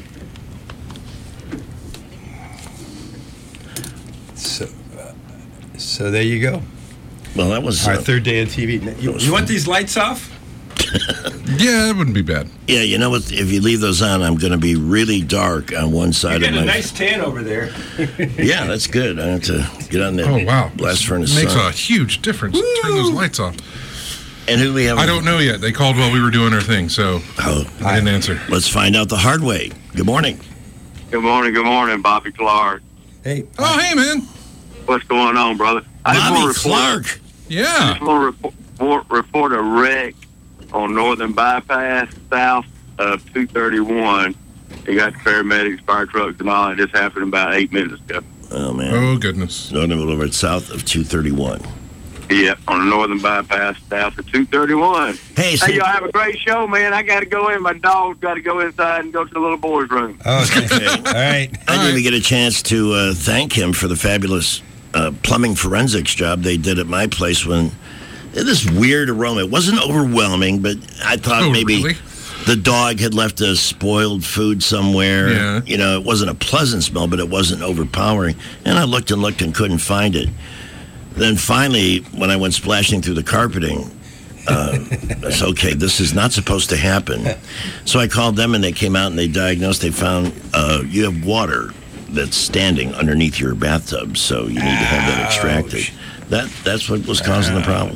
S19: So, uh, so there you go.
S16: Well, that was
S19: Our
S16: uh,
S19: third day on T V. You,
S16: was
S19: you want
S16: fun.
S19: these lights off?
S2: Yeah, it wouldn't be bad.
S16: Yeah, you know what? If you leave those on, I'm going to be really dark on one side
S19: You
S16: of
S19: got
S16: my.
S19: a nice tan over there.
S16: Yeah, that's good. I have to get on that.
S2: Oh, wow.
S16: Blast furnace.
S2: Makes
S16: sun.
S2: a huge difference. Turn those lights off.
S16: And who do we have?
S2: I don't know yet. They called while we were doing our thing, so
S16: oh,
S2: I didn't answer.
S16: Let's find out the hard way. Good morning.
S8: Good morning, good morning, Bobby Clark.
S19: Hey.
S2: Oh, hey, man.
S8: What's going on, brother? I just
S16: Bobby
S8: want to report,
S16: Clark.
S2: Yeah.
S8: I just want to report, report a wreck on Northern Bypass, south of two thirty-one. You got paramedics, fire trucks, and all that. This happened about eight minutes ago.
S16: Oh, man.
S2: Oh, goodness.
S16: Northern Boulevard, south of two thirty-one.
S8: Yeah, on the Northern Bypass, south of two thirty-one.
S16: Hey, so
S8: hey, y'all have a great show, man. I got to go in. My dog's got to go inside and go to the little boy's room.
S19: Oh, okay. All right.
S16: I didn't even get a chance to uh, thank him for the fabulous uh, plumbing forensics job they did at my place when this weird aroma. It wasn't overwhelming, but I thought
S2: Oh,
S16: maybe
S2: really?
S16: the dog had left a spoiled food somewhere.
S2: Yeah.
S16: You know, it wasn't a pleasant smell, but it wasn't overpowering. And I looked and looked and couldn't find it. Then finally, when I went splashing through the carpeting, uh, I said, okay, this is not supposed to happen. So I called them, and they came out, and they diagnosed. They found uh, you have water that's standing underneath your bathtub, so you need to have that extracted. That That's what was causing the problem.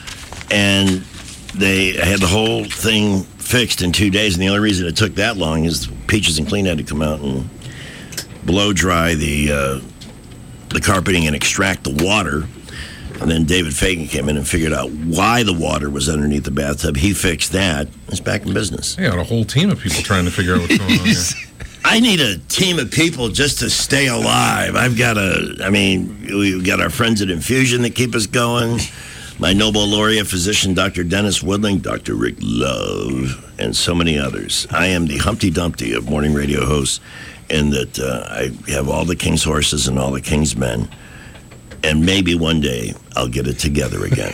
S16: And they had the whole thing fixed in two days, and the only reason it took that long is Peaches and Clean had to come out and blow dry the uh, the carpeting and extract the water. And then David Fagan came in and figured out why the water was underneath the bathtub. He fixed that. It's back in business.
S2: They got a whole team of people trying to figure out what's going on here.
S16: I need a team of people just to stay alive. I've got a, I mean, we've got our friends at Infusion that keep us going. My Nobel laureate physician, Doctor Dennis Woodling, Doctor Rick Love, and so many others. I am the Humpty Dumpty of morning radio hosts, in that uh, I have all the king's horses and all the king's men. And maybe one day I'll get it together again.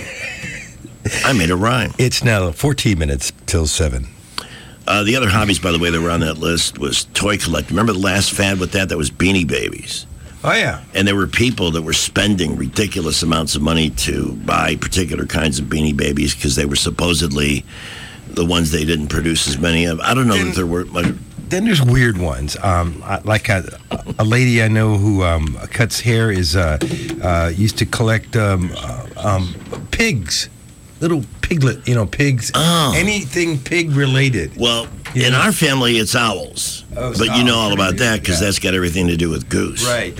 S16: I made a rhyme.
S19: It's now fourteen minutes till seven.
S16: Uh, the other hobbies, by the way, that were on that list was toy collecting. Remember the last fad with that? That was Beanie Babies.
S19: Oh, yeah.
S16: And there were people that were spending ridiculous amounts of money to buy particular kinds of Beanie Babies because they were supposedly the ones they didn't produce as many of. I don't know that there were... Like,
S19: Then there's weird ones. Um, I- like a, a lady I know who um, cuts hair is uh, uh, used to collect um, uh, um, pigs, little piglet, you know, pigs.
S16: Oh.
S19: Anything pig related.
S16: Well, in our family, it's owls.
S19: Oh, it's
S16: but you know
S19: owls.
S16: all about that because
S19: Yeah.
S16: that's got everything to do with goose.
S19: Right.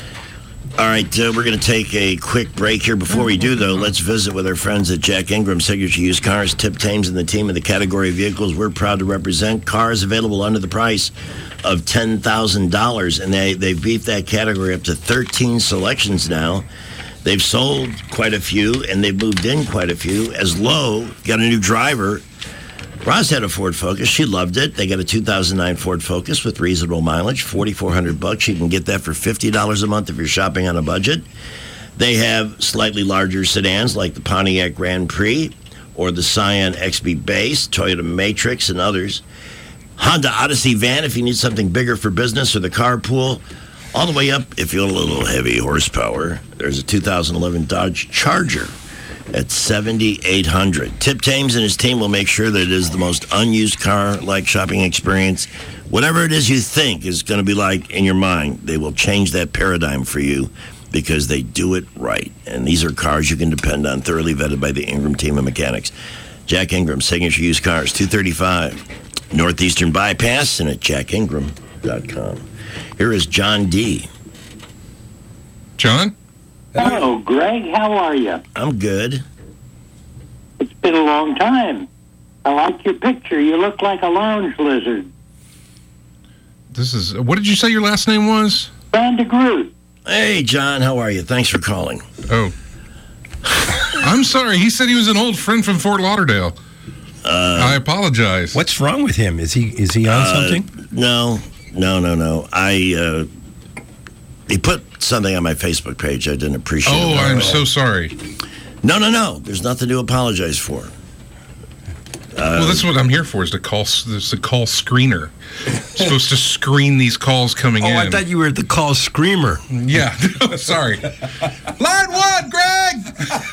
S16: All right, uh, we're going to take a quick break here. Before we do, though, let's visit with our friends at Jack Ingram, Signature Used Cars, Tip Thames, and the team in the category of vehicles we're proud to represent. Cars available under the price of ten thousand dollars, and they, they've beefed that category up to thirteen selections now. They've sold quite a few, and they've moved in quite a few. As low, got a new driver. Roz had a Ford Focus. She loved it. They got a two thousand nine Ford Focus with reasonable mileage, forty-four hundred bucks. You can get that for fifty dollars a month if you're shopping on a budget. They have slightly larger sedans like the Pontiac Grand Prix or the Scion X B Base, Toyota Matrix, and others. Honda Odyssey van if you need something bigger for business or the carpool. All the way up, if you want a little heavy horsepower, there's a two thousand eleven Dodge Charger at seventy-eight hundred. Tip Thames and his team will make sure that it is the most unused car-like shopping experience. Whatever it is you think is going to be like in your mind, they will change that paradigm for you because they do it right. And these are cars you can depend on, thoroughly vetted by the Ingram team of mechanics. Jack Ingram, Signature Used Cars, two thirty-five Northeastern Bypass, and at jack ingram dot com. Here is John D.
S2: John?
S9: Hello, Greg. How are you?
S16: I'm good.
S9: It's been a long time. I like your picture. You look like a lounge lizard.
S2: This is... What did you say your last name was?
S9: Van de Groot.
S16: Hey, John. How are you? Thanks for calling.
S2: Oh. I'm sorry. He said he was an old friend from Fort Lauderdale.
S16: Uh,
S2: I apologize.
S19: What's wrong with him? Is he is he on
S16: uh,
S19: something?
S16: No, no, no, no. I uh, he put something on my Facebook page I didn't appreciate.
S2: Oh, I'm so sorry.
S16: No, no, no. There's nothing to apologize for. Uh,
S2: well, that's what I'm here for, is to call, is to call screener. I'm supposed to screen these calls coming
S19: Oh,
S2: in.
S19: I thought you were the call screamer.
S2: Yeah, sorry. Line one, Greg!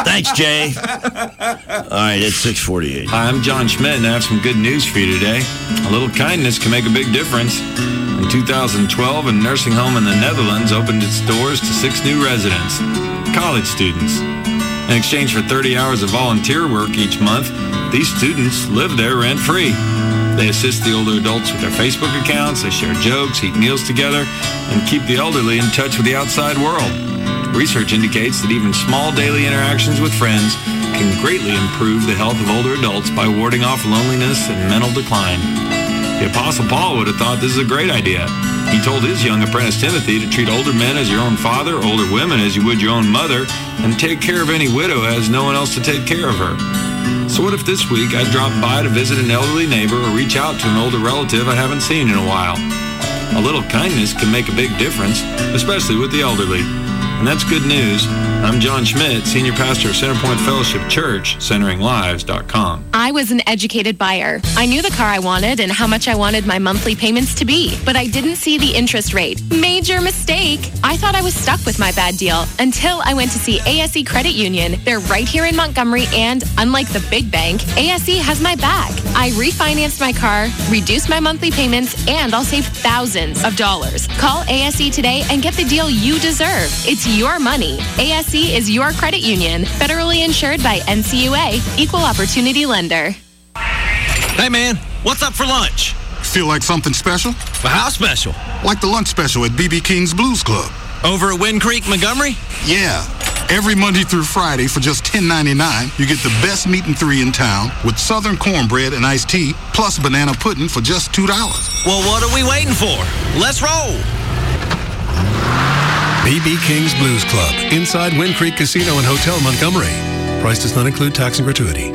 S16: Thanks, Jay. All right, it's six forty-eight.
S10: Hi, I'm John Schmidt, and I have some good news for you today. A little kindness can make a big difference. In two thousand twelve, a nursing home in the Netherlands opened its doors to six new residents, college students. In exchange for thirty hours of volunteer work each month, these students live there rent-free. They assist the older adults with their Facebook accounts, they share jokes, eat meals together, and keep the elderly in touch with the outside world. Research indicates that even small daily interactions with friends can greatly improve the health of older adults by warding off loneliness and mental decline. The Apostle Paul would have thought this is a great idea. He told his young apprentice Timothy to treat older men as your own father, older women as you would your own mother, and take care of any widow who has no one else to take care of her. So what if this week I drop by to visit an elderly neighbor or reach out to an older relative I haven't seen in a while? A little kindness can make a big difference, especially with the elderly. And that's good news. I'm John Schmidt, Senior Pastor of Centerpoint Fellowship Church, centering lives dot com.
S11: I was an educated buyer. I knew the car I wanted and how much I wanted my monthly payments to be, but I didn't see the interest rate. Major mistake. I thought I was stuck with my bad deal until I went to see A S E Credit Union. They're right here in Montgomery, and unlike the big bank, A S E has my back. I refinanced my car, reduced my monthly payments, and I'll save thousands of dollars. Call A S E today and get the deal you deserve. It's your money. A S E is your credit union, federally insured by N C U A, Equal Opportunity Lender.
S12: Hey man, what's up for lunch?
S14: Feel like something special?
S12: Well, how special?
S14: Like the lunch special at B B King's Blues Club.
S12: Over at Wind Creek, Montgomery?
S14: Yeah. Every Monday through Friday for just ten ninety-nine, you get the best meat and three in town with southern cornbread and iced tea, plus banana pudding for just two dollars.
S12: Well, what are we waiting for? Let's roll.
S20: B B King's Blues Club, inside Wind Creek Casino and Hotel Montgomery. Price does not include tax and gratuity.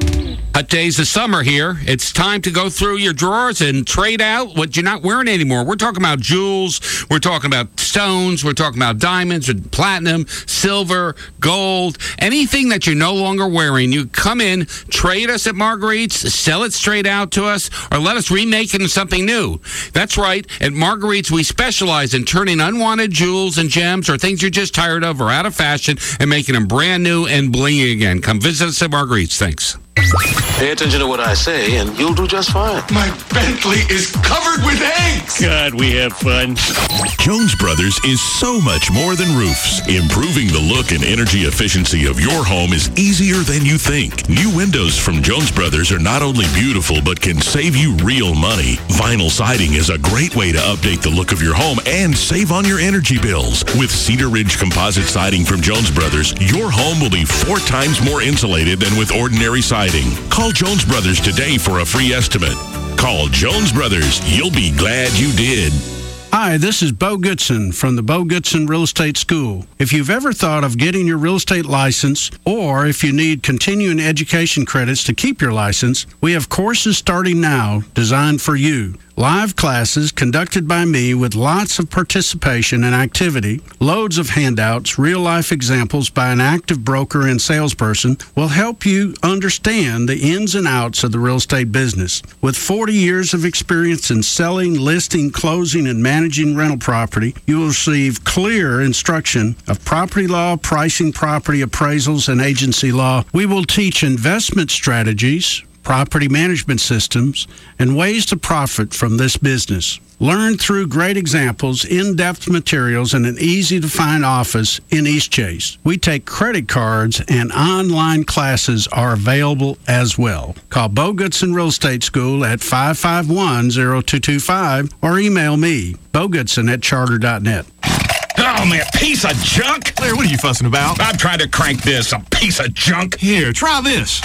S22: Hot days of summer here. It's time to go through your drawers and trade out what you're not wearing anymore. We're talking about jewels. We're talking about stones. We're talking about diamonds, platinum, silver, gold, anything that you're no longer wearing. You come in, trade us at Marguerite's, sell it straight out to us, or let us remake it into something new. That's right. At Marguerite's, we specialize in turning unwanted jewels and gems or things you're just tired of or out of fashion and making them brand new and blingy again. Come visit us at Marguerite's. Thanks.
S23: Pay attention to what I say, and you'll do just fine.
S14: My Bentley is covered with eggs!
S4: God, we have fun.
S17: Jones Brothers is so much more than roofs. Improving the look and energy efficiency of your home is easier than you think. New windows from Jones Brothers are not only beautiful, but can save you real money. Vinyl siding is a great way to update the look of your home and save on your energy bills. With Cedar Ridge composite siding from Jones Brothers, your home will be four times more insulated than with ordinary siding. Call Jones Brothers today for a free estimate. Call Jones Brothers. You'll be glad you did.
S28: Hi, this is Bo Goodson from the Bo Goodson Real Estate School. If you've ever thought of getting your real estate license, or if you need continuing education credits to keep your license, we have courses starting now designed for you. Live classes conducted by me with lots of participation and activity, loads of handouts, real-life examples by an active broker and salesperson will help you understand the ins and outs of the real estate business. With forty years of experience in selling, listing, closing, and managing rental property, you will receive clear instruction of property law, pricing, property appraisals, and agency law. We will teach investment strategies, property management systems, and ways to profit from this business. Learn through great examples, in-depth materials, and an easy-to-find office in Eastchase. We take credit cards, and online classes are available as well. Call Bo Goodson Real Estate School at five five one, zero two two five or email me, bogoodson at charter dot net.
S1: Oh, man, piece of junk.
S14: Larry, what are you fussing about?
S1: I'm trying to crank this, a piece of junk.
S14: Here, try this.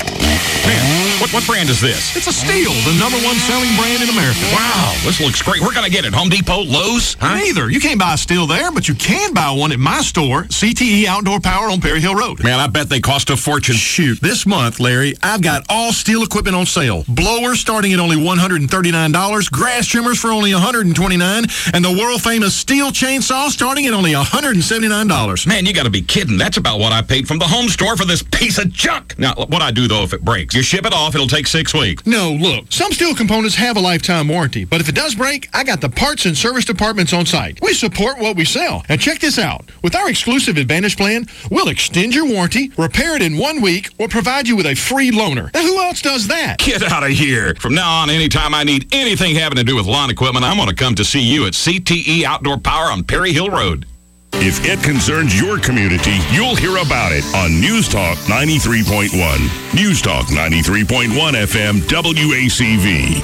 S1: Man, what, what brand is this?
S14: It's a Steel, the number one selling brand in America.
S1: Wow, this looks great. We're going to get it. Home Depot, Lowe's? Huh?
S14: Neither. You can't buy a Steel there, but you can buy one at my store, C T E Outdoor Power on Perry Hill Road.
S1: Man, I bet they cost a fortune.
S14: Shoot, this month, Larry, I've got all Steel equipment on sale. Blowers starting at only one hundred thirty-nine dollars, grass trimmers for only one hundred twenty-nine dollars, and the world-famous Steel chainsaw starting at
S5: paid only one hundred seventy-nine dollars.
S1: Man, you got to be kidding. That's about what I paid from the home store for this piece of junk. Now, what I do, though, if it breaks, you ship it off, it'll take six weeks.
S5: No, look, some steel components have a lifetime warranty, but if it does break, I got the parts and service departments on site. We support what we sell. And check this out. With our exclusive Advantage plan, we'll extend your warranty, repair it in one week, or provide you with a free loaner. Now, who else does that?
S1: Get out of here. From now on, anytime I need anything having to do with lawn equipment, I'm going to come to see you at C T E Outdoor Power on Perry Hill Road.
S17: If it concerns your community, you'll hear about it on News Talk ninety-three point one. News Talk ninety-three point one F M W A C V.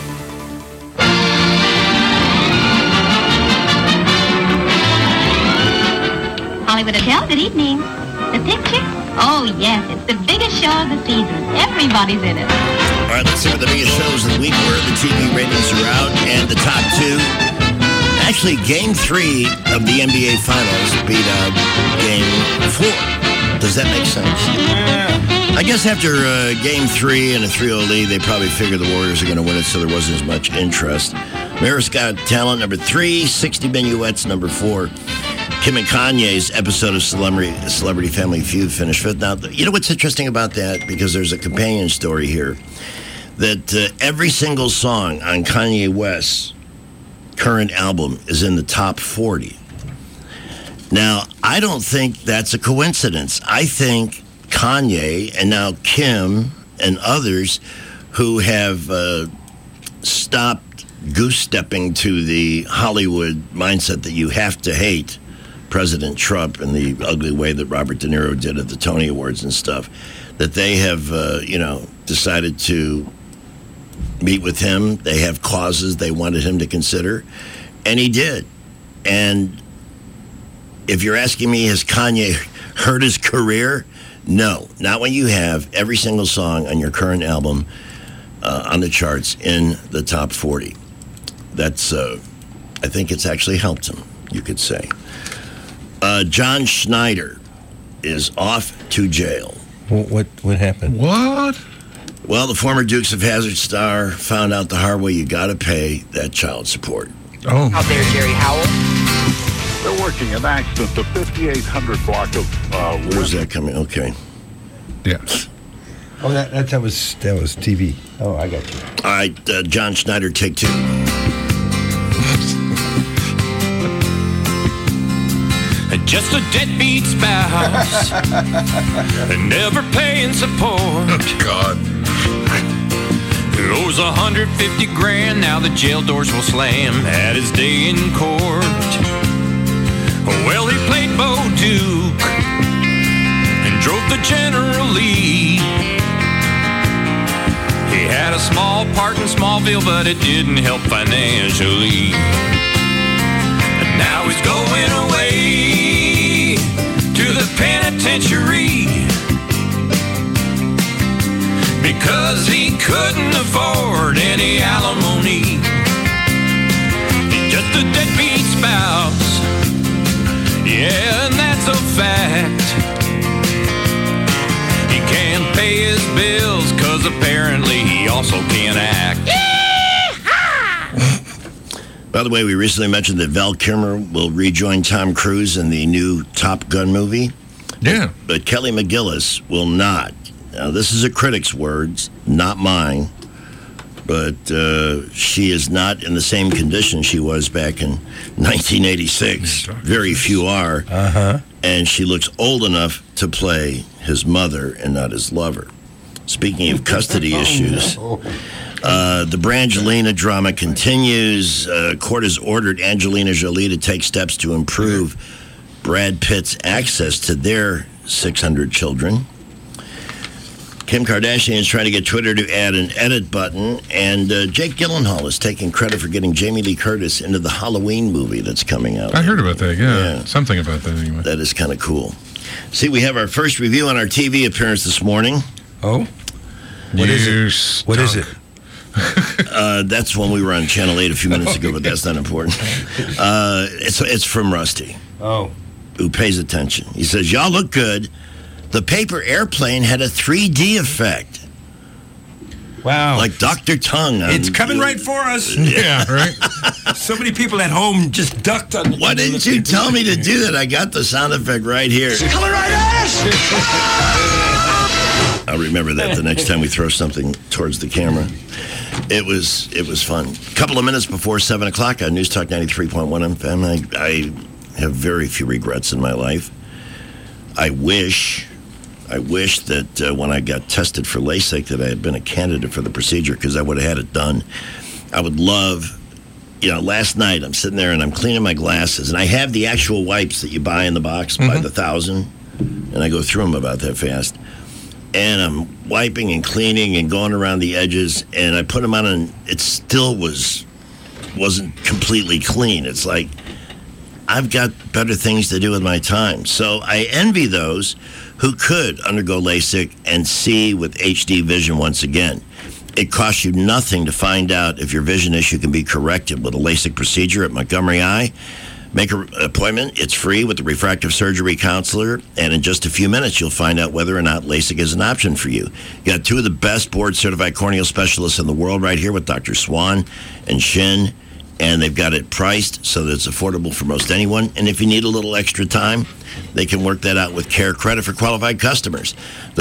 S13: Hollywood Hotel, good evening. The picture? Oh, yes, it's the biggest show of the season. Everybody's in it.
S16: All right, let's see what the biggest shows of the week were. The T V ratings are out, and the top two. Actually, Game three of the N B A Finals beat out Game four. Does that make sense? Yeah. I guess after uh, Game three and a three oh lead, they probably figured the Warriors are going to win it, so there wasn't as much interest. America's Got Talent, number three. sixty Minuets, number four. Kim and Kanye's episode of Celebrity, Celebrity Family Feud finished fifth. Now, you know what's interesting about that? Because there's a companion story here. That uh, every single song on Kanye West's current album is in the top forty. Now, I don't think that's a coincidence. I think Kanye and now Kim and others who have uh, stopped goose-stepping to the Hollywood mindset that you have to hate President Trump in the ugly way that Robert De Niro did at the Tony Awards and stuff, that they have, uh, you know, decided to meet with him. They have clauses they wanted him to consider, and he did. And if you're asking me, has Kanye hurt his career? No, not when you have every single song on your current album uh, on the charts in the top forty. That's, uh, I think it's actually helped him, you could say. Uh, John Schneider is off to jail.
S19: What what, what happened?
S5: What?
S16: Well, the former Dukes of Hazzard star found out the hard way you got to pay that child support.
S5: Oh.
S15: Out there, Jerry Howell.
S18: They're working an accident, the fifty-eight hundred block of... Uh,
S16: Where's that coming? Okay.
S5: Yeah.
S19: Oh, that, that that was that was T V. Oh, I got you.
S16: All right, uh, John Schneider, take two.
S24: Just a deadbeat spouse, never paying support.
S1: Oh, God.
S24: Owes one hundred fifty grand, now the jail doors will slam at his day in court. Well, he played Bo Duke and drove the General Lee. He had a small part in Smallville, but it didn't help financially. And now he's going away to the penitentiary because he couldn't afford any alimony. He's just a deadbeat spouse, yeah, and that's a fact. He can't pay his bills because apparently he also can't act.
S16: By the way, we recently mentioned that Val Kilmer will rejoin Tom Cruise in the new Top Gun movie.
S5: Yeah.
S16: But, but Kelly McGillis will not. Now, this is a critic's words, not mine. But uh, she is not in the same condition she was back in nineteen eighty-six. Very few are.
S19: Uh-huh.
S16: And she looks old enough to play his mother and not his lover. Speaking of custody issues... Uh, the Brangelina drama continues. Uh, court has ordered Angelina Jolie to take steps to improve Brad Pitt's access to their six hundred children. Kim Kardashian is trying to get Twitter to add an edit button, and uh, Jake Gyllenhaal is taking credit for getting Jamie Lee Curtis into the Halloween movie that's coming out.
S2: I heard about that, yeah. yeah. Something about that anyway.
S16: That is kind of cool. See, we have our first review on our T V appearance this morning.
S19: Oh? What
S2: you
S19: is it?
S2: Stunk.
S19: What is it?
S16: uh, that's when we were on Channel eight a few minutes ago, but that's not important. Uh, it's it's from Rusty.
S19: Oh.
S16: Who pays attention. He says, y'all look good. The paper airplane had a three D effect.
S19: Wow.
S16: Like Doctor Tongue. on-
S19: It's coming right for us.
S5: Yeah, right.
S19: So many people at home just ducked on.
S16: Why didn't you tell me to do that? I got the sound effect right here.
S24: Coming right at us!
S16: I'll remember that the next time we throw something towards the camera. It was it was fun. A couple of minutes before seven o'clock on News Talk ninety-three point one F M. I, I have very few regrets in my life. I wish, I wish that uh, when I got tested for LASIK that I had been a candidate for the procedure because I would have had it done. I would love, you know, last night I'm sitting there and I'm cleaning my glasses and I have the actual wipes that you buy in the box by the thousand, and I go through them about that fast. And I'm wiping and cleaning and going around the edges, and I put them on, and it still was wasn't completely clean. It's like I've got better things to do with my time. So I envy those who could undergo LASIK and see with H D vision once again. It costs you nothing to find out if your vision issue can be corrected with a LASIK procedure at Montgomery Eye. Make an appointment. It's free with the refractive surgery counselor, and in just a few minutes, you'll find out whether or not LASIK is an option for you. You got two of the best board-certified corneal specialists in the world right here with Doctor Swan and Shin, and they've got it priced so that it's affordable for most anyone. And if you need a little extra time, they can work that out with Care Credit for qualified customers. The